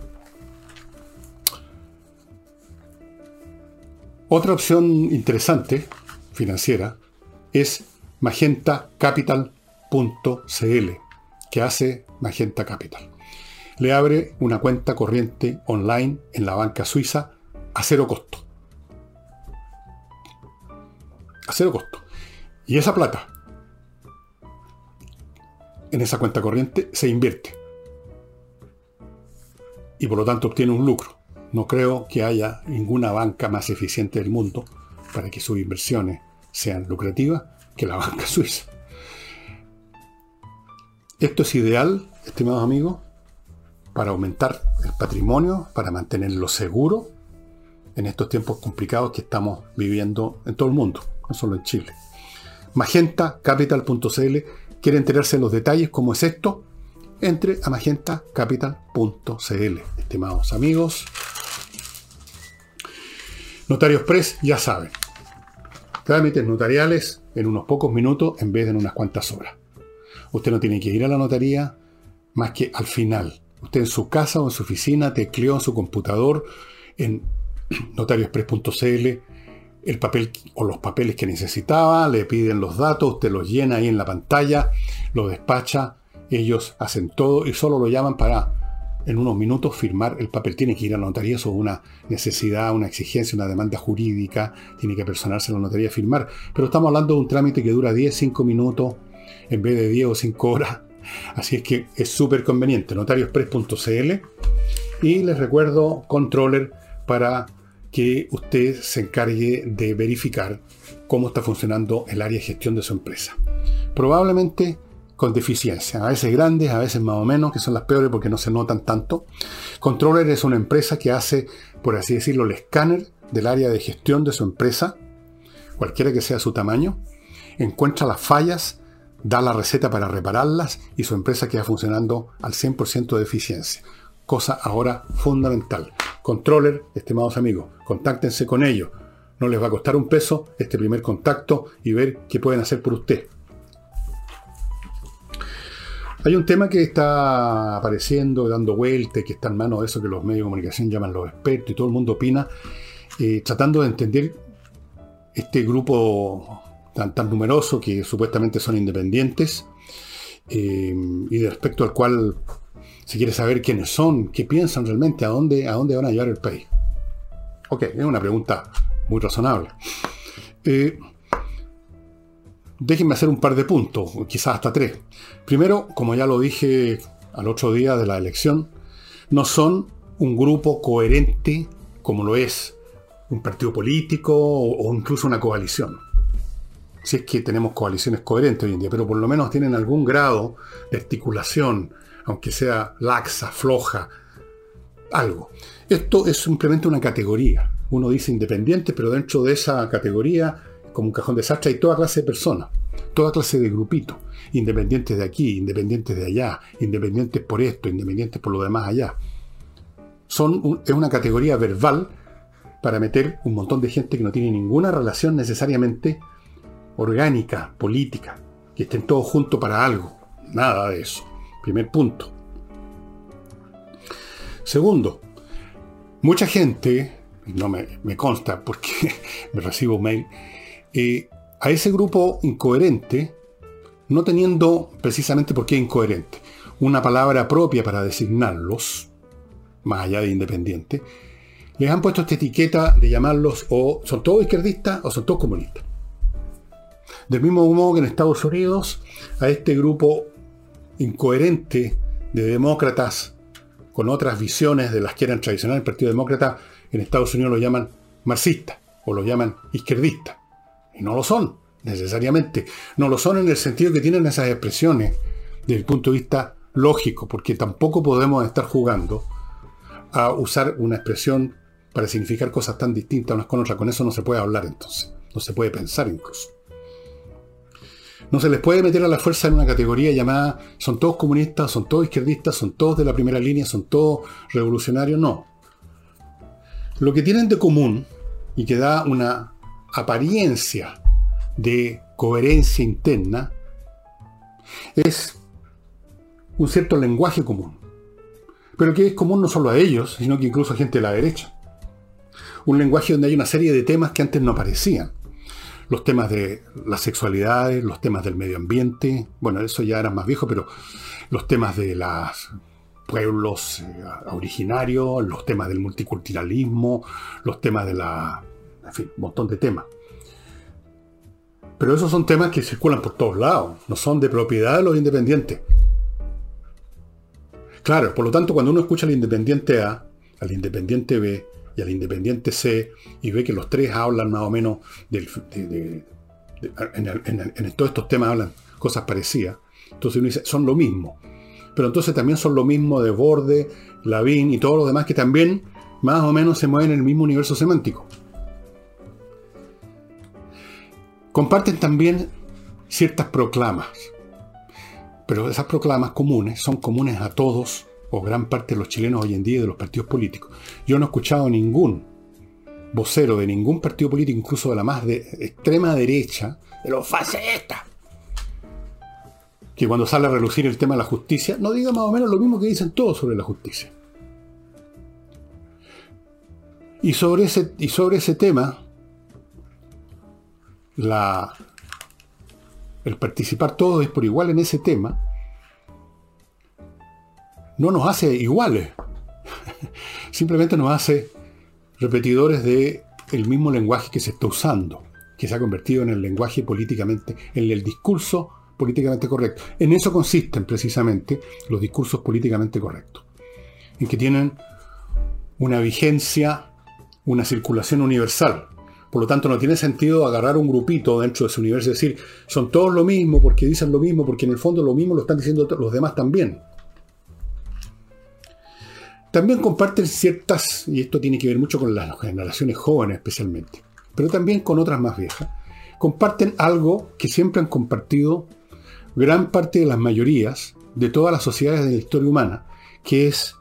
Otra opción interesante, financiera, es magenta capital punto c l, que hace Magenta Capital. Le abre una cuenta corriente online en la banca suiza a cero costo. A cero costo. Y esa plata en esa cuenta corriente se invierte. Y por lo tanto obtiene un lucro. No creo que haya ninguna banca más eficiente del mundo para que sus inversiones sean lucrativas que la banca suiza. Esto es ideal, estimados amigos, para aumentar el patrimonio, para mantenerlo seguro en estos tiempos complicados que estamos viviendo en todo el mundo, no solo en Chile. magenta capital punto c l. ¿Quiere enterarse de los detalles? ¿Cómo es esto? Entre a magenta capital punto c l, estimados amigos. Notarios Express, ya saben. Trámites notariales en unos pocos minutos en vez de en unas cuantas horas. Usted no tiene que ir a la notaría más que al final. Usted en su casa o en su oficina tecleó en su computador en notario express punto c l el papel o los papeles que necesitaba, le piden los datos, usted los llena ahí en la pantalla, lo despacha, ellos hacen todo y solo lo llaman para en unos minutos firmar el papel. Tiene que ir a la notaría, eso es una necesidad, una exigencia, una demanda jurídica, tiene que personarse en la notaría a firmar, pero estamos hablando de un trámite que dura diez, cinco minutos en vez de diez o cinco horas, así es que es súper conveniente. notario express punto c l. Y les recuerdo, controller, para que usted se encargue de verificar cómo está funcionando el área de gestión de su empresa. Probablemente con deficiencias, a veces grandes, a veces más o menos, que son las peores porque no se notan tanto. Controller es una empresa que hace, por así decirlo, el escáner del área de gestión de su empresa, cualquiera que sea su tamaño, encuentra las fallas, da la receta para repararlas y su empresa queda funcionando al cien por ciento de eficiencia. Cosa ahora fundamental. Controller, estimados amigos, contáctense con ellos. No les va a costar un peso este primer contacto y ver qué pueden hacer por usted. Hay un tema que está apareciendo, dando vueltas, que está en manos de eso que los medios de comunicación llaman los expertos y todo el mundo opina, eh, tratando de entender este grupo tan, tan numeroso que supuestamente son independientes eh, y de respecto al cual se quiere saber quiénes son, qué piensan realmente, a dónde, a dónde van a llevar el país. Ok, es una pregunta muy razonable. Eh, déjenme hacer un par de puntos, quizás hasta tres. Primero, como ya lo dije al otro día de la elección, no son un grupo coherente como lo es un partido político o, o incluso una coalición. Si es que tenemos coaliciones coherentes hoy en día, pero por lo menos tienen algún grado de articulación, aunque sea laxa, floja, algo. Esto es simplemente una categoría. Uno dice independiente, pero dentro de esa categoría, como un cajón de sastre, hay toda clase de personas, toda clase de grupitos, independientes de aquí, independientes de allá, independientes por esto, independientes por lo demás allá. Son un, es una categoría verbal para meter un montón de gente que no tiene ninguna relación necesariamente orgánica, política, que estén todos juntos para algo. Nada de eso. Primer punto. Segundo, mucha gente, no me, me consta porque me recibo mail, eh, a ese grupo incoherente, no teniendo precisamente por qué incoherente, una palabra propia para designarlos, más allá de independiente, les han puesto esta etiqueta de llamarlos o son todos izquierdistas o son todos comunistas. Del mismo modo que en Estados Unidos, a este grupo incoherente de demócratas con otras visiones de las que eran tradicionales, el Partido Demócrata en Estados Unidos lo llaman marxistas o lo llaman izquierdistas. Y no lo son, necesariamente. No lo son en el sentido que tienen esas expresiones desde el punto de vista lógico, porque tampoco podemos estar jugando a usar una expresión para significar cosas tan distintas unas con otras. Con eso no se puede hablar entonces. No se puede pensar incluso. No se les puede meter a la fuerza en una categoría llamada son todos comunistas, son todos izquierdistas, son todos de la primera línea, son todos revolucionarios. No. Lo que tienen de común y que da una apariencia de coherencia interna es un cierto lenguaje común. Pero que es común no solo a ellos, sino que incluso a gente de la derecha. Un lenguaje donde hay una serie de temas que antes no aparecían. Los temas de las sexualidades, los temas del medio ambiente, bueno, eso ya era más viejo, pero los temas de los pueblos eh, originarios, los temas del multiculturalismo, los temas de la... en fin, un montón de temas. Pero esos son temas que circulan por todos lados, no son de propiedad de los independientes. Claro, por lo tanto, cuando uno escucha al independiente A, al independiente B y al independiente C, y ve que los tres hablan más o menos, del, de, de, de, en, el, en, el, en todos estos temas hablan cosas parecidas, entonces uno dice, son lo mismo. Pero entonces también son lo mismo de Borde, Lavín y todos los demás que también más o menos se mueven en el mismo universo semántico. Comparten también ciertas proclamas, pero esas proclamas comunes son comunes a todos o gran parte de los chilenos hoy en día y de los partidos políticos. Yo no he escuchado a ningún vocero de ningún partido político, incluso de la más de extrema derecha, de los fascistas, que cuando sale a relucir el tema de la justicia, no diga más o menos lo mismo que dicen todos sobre la justicia. Y sobre ese, y sobre ese tema, la, el participar todos es por igual en ese tema, no nos hace iguales. Simplemente nos hace repetidores de el mismo lenguaje que se está usando, que se ha convertido en el lenguaje políticamente, en el discurso políticamente correcto. En eso consisten precisamente los discursos políticamente correctos, en que tienen una vigencia, una circulación universal. Por lo tanto, no tiene sentido agarrar un grupito dentro de ese universo y decir, son todos lo mismo porque dicen lo mismo, porque en el fondo lo mismo lo están diciendo los demás también. También comparten ciertas, y esto tiene que ver mucho con las generaciones jóvenes especialmente, pero también con otras más viejas, comparten algo que siempre han compartido gran parte de las mayorías de todas las sociedades de la historia humana, que es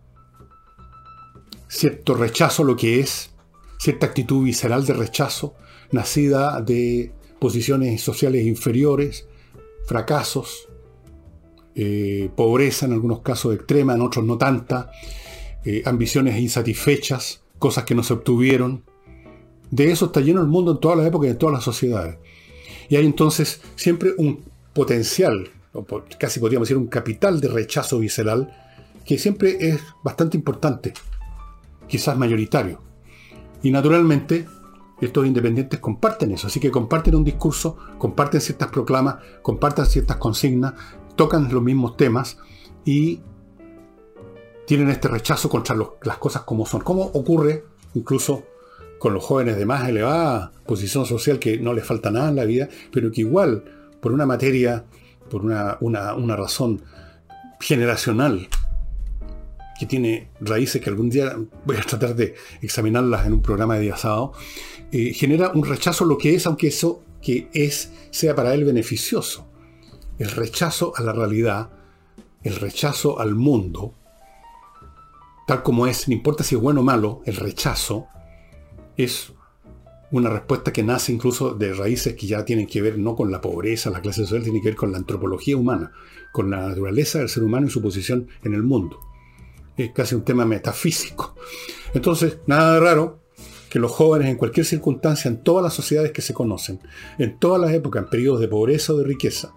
cierto rechazo a lo que es, cierta actitud visceral de rechazo, nacida de posiciones sociales inferiores, fracasos, eh, pobreza en algunos casos extrema, en otros no tanta, eh, ambiciones insatisfechas, cosas que no se obtuvieron. De eso está lleno el mundo en todas las épocas y en todas las sociedades. Y hay entonces siempre un potencial, o casi podríamos decir un capital de rechazo visceral, que siempre es bastante importante, quizás mayoritario. Y naturalmente, estos independientes comparten eso, así que comparten un discurso, comparten ciertas proclamas, comparten ciertas consignas, tocan los mismos temas y tienen este rechazo contra los, las cosas como son. Como ocurre incluso con los jóvenes de más elevada posición social, que no les falta nada en la vida, pero que igual, por una materia, por una, una, una razón generacional, que tiene raíces que algún día voy a tratar de examinarlas en un programa de día sábado, eh, genera un rechazo a lo que es, aunque eso que es sea para él beneficioso. El rechazo a la realidad, el rechazo al mundo, tal como es, no importa si es bueno o malo, el rechazo es una respuesta que nace incluso de raíces que ya tienen que ver no con la pobreza, la clase social, tiene que ver con la antropología humana, con la naturaleza del ser humano y su posición en el mundo. Es casi un tema metafísico. Entonces, nada de raro que los jóvenes en cualquier circunstancia, en todas las sociedades que se conocen, en todas las épocas, en periodos de pobreza o de riqueza,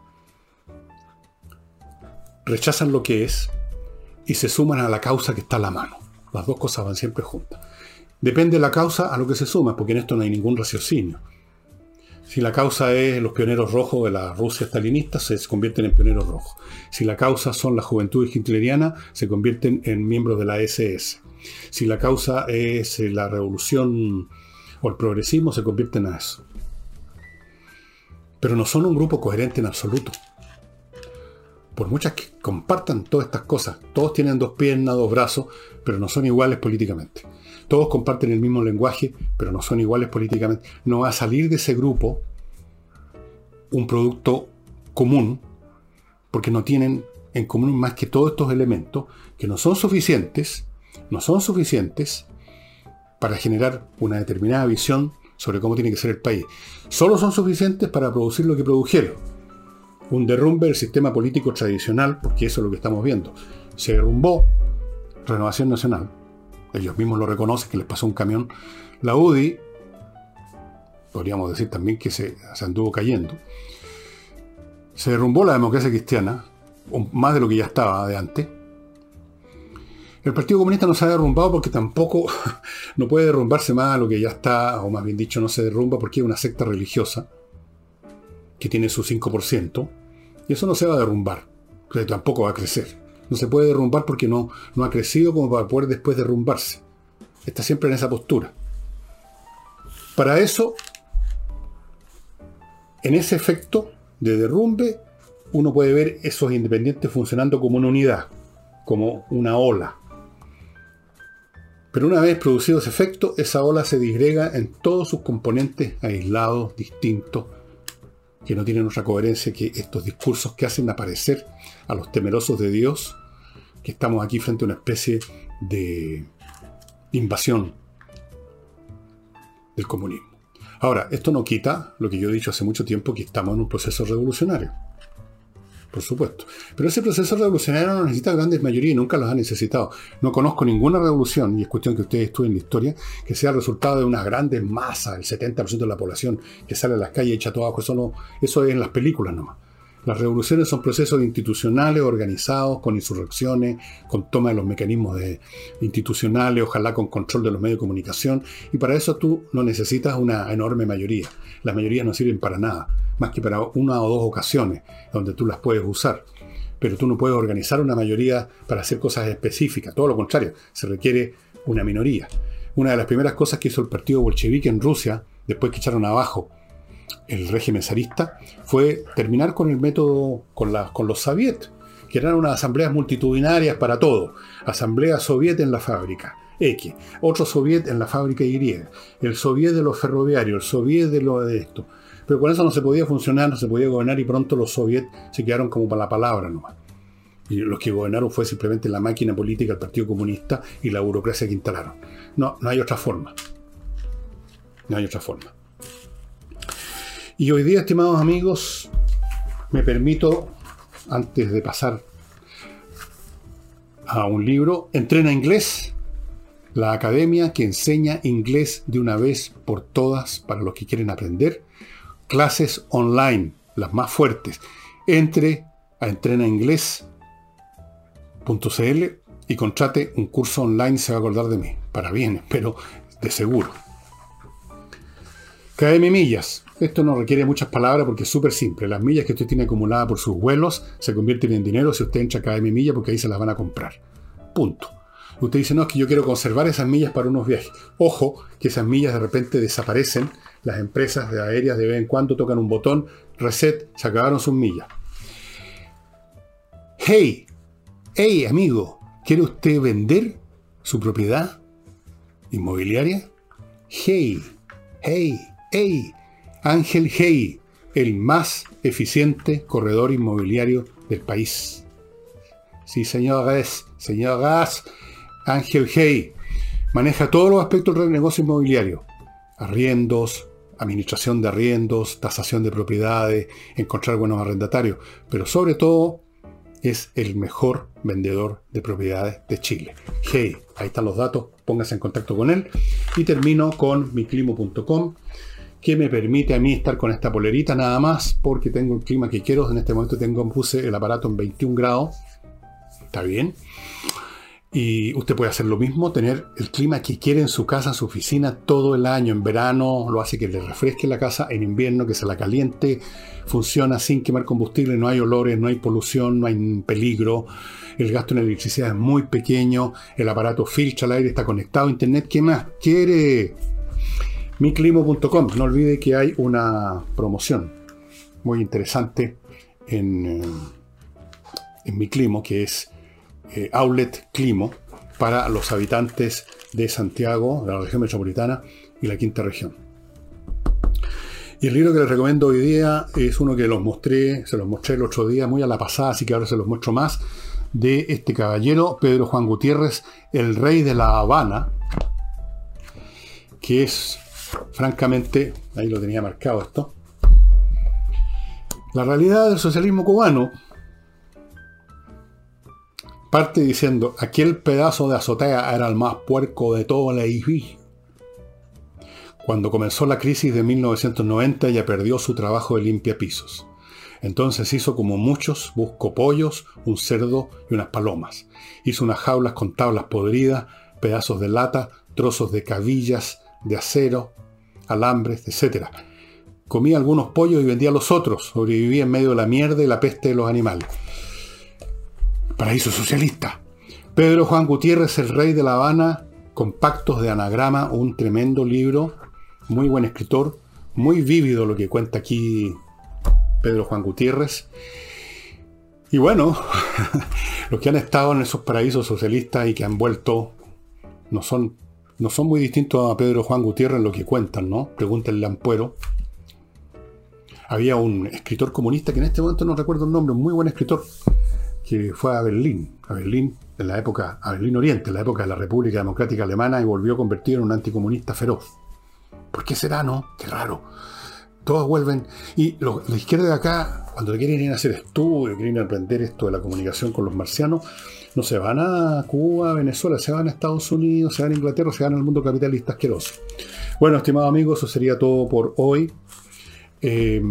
rechazan lo que es y se suman a la causa que está a la mano. Las dos cosas van siempre juntas. Depende de la causa a lo que se suma, porque en esto no hay ningún raciocinio. Si la causa es los pioneros rojos de la Rusia stalinista, se convierten en pioneros rojos. Si la causa son las juventudes hitlerianas, se convierten en miembros de la ese ese. Si la causa es la revolución o el progresismo, se convierten a eso. Pero no son un grupo coherente en absoluto. Por muchas que compartan todas estas cosas, todos tienen dos piernas, dos brazos, pero no son iguales políticamente. Todos comparten el mismo lenguaje, pero no son iguales políticamente. No va a salir de ese grupo un producto común, porque no tienen en común más que todos estos elementos que no son suficientes, no son suficientes para generar una determinada visión sobre cómo tiene que ser el país. Solo son suficientes para producir lo que produjeron. Un derrumbe del sistema político tradicional, porque eso es lo que estamos viendo. Se derrumbó Renovación Nacional. Ellos mismos lo reconocen, que les pasó un camión. La U D I, podríamos decir también que se, se anduvo cayendo. Se derrumbó la democracia cristiana, más de lo que ya estaba de antes. El Partido Comunista no se ha derrumbado porque tampoco no puede derrumbarse más a lo que ya está, o más bien dicho, no se derrumba porque es una secta religiosa que tiene su cinco por ciento, y eso no se va a derrumbar, pero tampoco va a crecer. No se puede derrumbar porque no, no ha crecido como para poder después derrumbarse. Está siempre en esa postura. Para eso, en ese efecto de derrumbe, uno puede ver esos independientes funcionando como una unidad, como una ola. Pero una vez producido ese efecto, esa ola se disgrega en todos sus componentes aislados, distintos, que no tienen otra coherencia que estos discursos que hacen aparecer a los temerosos de Dios, que estamos aquí frente a una especie de invasión del comunismo. Ahora, esto no quita lo que yo he dicho hace mucho tiempo, que estamos en un proceso revolucionario. Por supuesto. Pero ese proceso revolucionario no necesita grandes mayorías y nunca los ha necesitado. No conozco ninguna revolución, y es cuestión que ustedes estudien la historia, que sea el resultado de unas grandes masas, el setenta por ciento de la población que sale a las calles y echa todo abajo. Eso, no, eso es en las películas nomás. Las revoluciones son procesos institucionales, organizados, con insurrecciones, con toma de los mecanismos de, institucionales, ojalá con control de los medios de comunicación, y para eso tú no necesitas una enorme mayoría. Las mayorías no sirven para nada, más que para una o dos ocasiones, donde tú las puedes usar. Pero tú no puedes organizar una mayoría para hacer cosas específicas, todo lo contrario, se requiere una minoría. Una de las primeras cosas que hizo el partido bolchevique en Rusia, después que echaron abajo el régimen zarista, fue terminar con el método, con, la, con los soviets, que eran unas asambleas multitudinarias para todo. Asamblea soviet en la fábrica, X. Otro soviet en la fábrica Y. El soviet de los ferroviarios, el soviet de lo de esto. Pero con eso no se podía funcionar, no se podía gobernar, y pronto los soviets se quedaron como para la palabra nomás. Y los que gobernaron fue simplemente la máquina política, el Partido Comunista y la burocracia que instalaron. No, no hay otra forma. No hay otra forma. Y hoy día, estimados amigos, me permito, antes de pasar a un libro, Entrena Inglés, la academia que enseña inglés de una vez por todas para los que quieren aprender. Clases online, las más fuertes. Entre a entrena inglés punto c l y contrate un curso online, se va a acordar de mí. Para bien, espero, de seguro. K M millas. Esto no requiere muchas palabras porque es súper simple. Las millas que usted tiene acumuladas por sus vuelos se convierten en dinero si usted entra a K M millas, porque ahí se las van a comprar. Punto. Usted dice, no, es que yo quiero conservar esas millas para unos viajes. Ojo, que esas millas de repente desaparecen. Las empresas de aéreas de vez en cuando tocan un botón, reset, se acabaron sus millas. Hey, Hey, amigo, ¿quiere usted vender su propiedad inmobiliaria? Hey, hey, hey, Ángel Hey, el más eficiente corredor inmobiliario del país. Sí, señores, señoras, Ángel Hey maneja todos los aspectos del negocio inmobiliario. Arriendos, administración de arriendos, tasación de propiedades, encontrar buenos arrendatarios, pero sobre todo es el mejor vendedor de propiedades de Chile. Hey, ahí están los datos, póngase en contacto con él. Y termino con mi climo punto com, que me permite a mí estar con esta polerita nada más, porque tengo el clima que quiero. En este momento tengo, puse el aparato en veintiún grados. Está bien. Y usted puede hacer lo mismo, tener el clima que quiere en su casa, en su oficina, todo el año. En verano lo hace que le refresque la casa, en invierno que se la caliente. Funciona sin quemar combustible, no hay olores, no hay polución, no hay peligro. El gasto en electricidad es muy pequeño. El aparato filtra el aire, está conectado a internet. ¿Qué más quiere? mi climo punto com. No olvide que hay una promoción muy interesante en, en Mi Climo, que es eh, Outlet Climo para los habitantes de Santiago, de la región metropolitana y la quinta región. Y el libro que les recomiendo hoy día es uno que los mostré, se los mostré el otro día, muy a la pasada, así que ahora se los muestro más, de este caballero, Pedro Juan Gutiérrez, el rey de La Habana, que es, francamente, ahí lo tenía marcado esto, la realidad del socialismo cubano. Parte diciendo, aquel pedazo de azotea era el más puerco de todo el edificio. Cuando comenzó la crisis de mil novecientos noventa, ella perdió su trabajo de limpiapisos. Entonces hizo como muchos, buscó pollos, un cerdo y unas palomas. Hizo unas jaulas con tablas podridas, pedazos de lata, trozos de cabillas, de acero, alambres, etcétera. Comía algunos pollos y vendía los otros. Sobrevivía en medio de la mierda y la peste de los animales. Paraíso socialista. Pedro Juan Gutiérrez, el rey de La Habana, Compactos de Anagrama, un tremendo libro, muy buen escritor, muy vívido lo que cuenta aquí Pedro Juan Gutiérrez. Y bueno, los que han estado en esos paraísos socialistas y que han vuelto no son, no son muy distintos a Pedro Juan Gutiérrez en lo que cuentan, ¿no? Pregúntenle a Ampuero. Había un escritor comunista que en este momento no recuerdo el nombre, un muy buen escritor, que fue a Berlín, a Berlín en la época, a Berlín Oriente, en la época de la República Democrática Alemana, y volvió a convertir en un anticomunista feroz. ¿Por qué será, no? Qué raro. Todos vuelven. Y lo, la izquierda de acá, cuando quieren ir a hacer estudios, quieren aprender esto de la comunicación con los marcianos, no se van a Cuba, a Venezuela, se van a Estados Unidos, se van a Inglaterra, se van al mundo capitalista asqueroso. Bueno, estimados amigos, eso sería todo por hoy. Eh,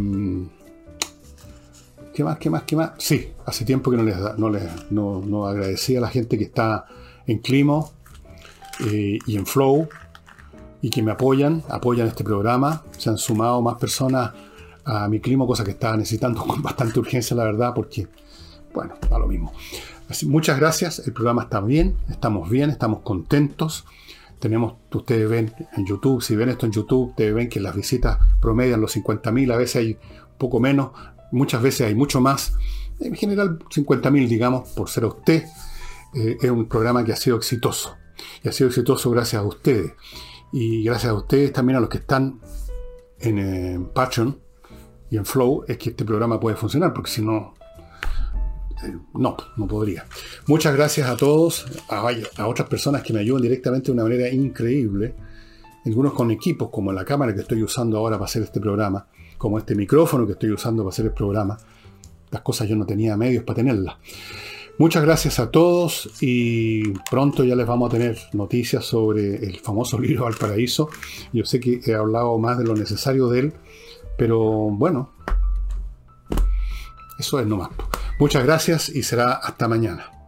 ¿Qué más? ¿Qué más? ¿Qué más? Sí, hace tiempo que no les, no les no, no agradecía a la gente que está en Climo eh, y en Flow y que me apoyan, apoyan este programa. Se han sumado más personas a Mi Climo, cosa que estaba necesitando con bastante urgencia, la verdad, porque, bueno, da lo mismo. Así, muchas gracias, el programa está bien, estamos bien, estamos contentos. Tenemos, ustedes ven en YouTube, si ven esto en YouTube, ustedes ven que las visitas promedian los cincuenta mil, a veces hay un poco menos. Muchas veces hay mucho más. En general, cincuenta mil, digamos, por ser a usted. Eh, es un programa que ha sido exitoso. Y ha sido exitoso gracias a ustedes. Y gracias a ustedes también a los que están en eh, Patreon y en Flow, es que este programa puede funcionar, porque si no, eh, no, no podría. Muchas gracias a todos, a, a otras personas que me ayudan directamente de una manera increíble. Algunos con equipos, como la cámara que estoy usando ahora para hacer este programa, como este micrófono que estoy usando para hacer el programa. Las cosas yo no tenía medios para tenerlas. Muchas gracias a todos y pronto ya les vamos a tener noticias sobre el famoso libro Valparaíso. Yo sé que he hablado más de lo necesario de él, pero bueno, eso es nomás. Muchas gracias y será hasta mañana.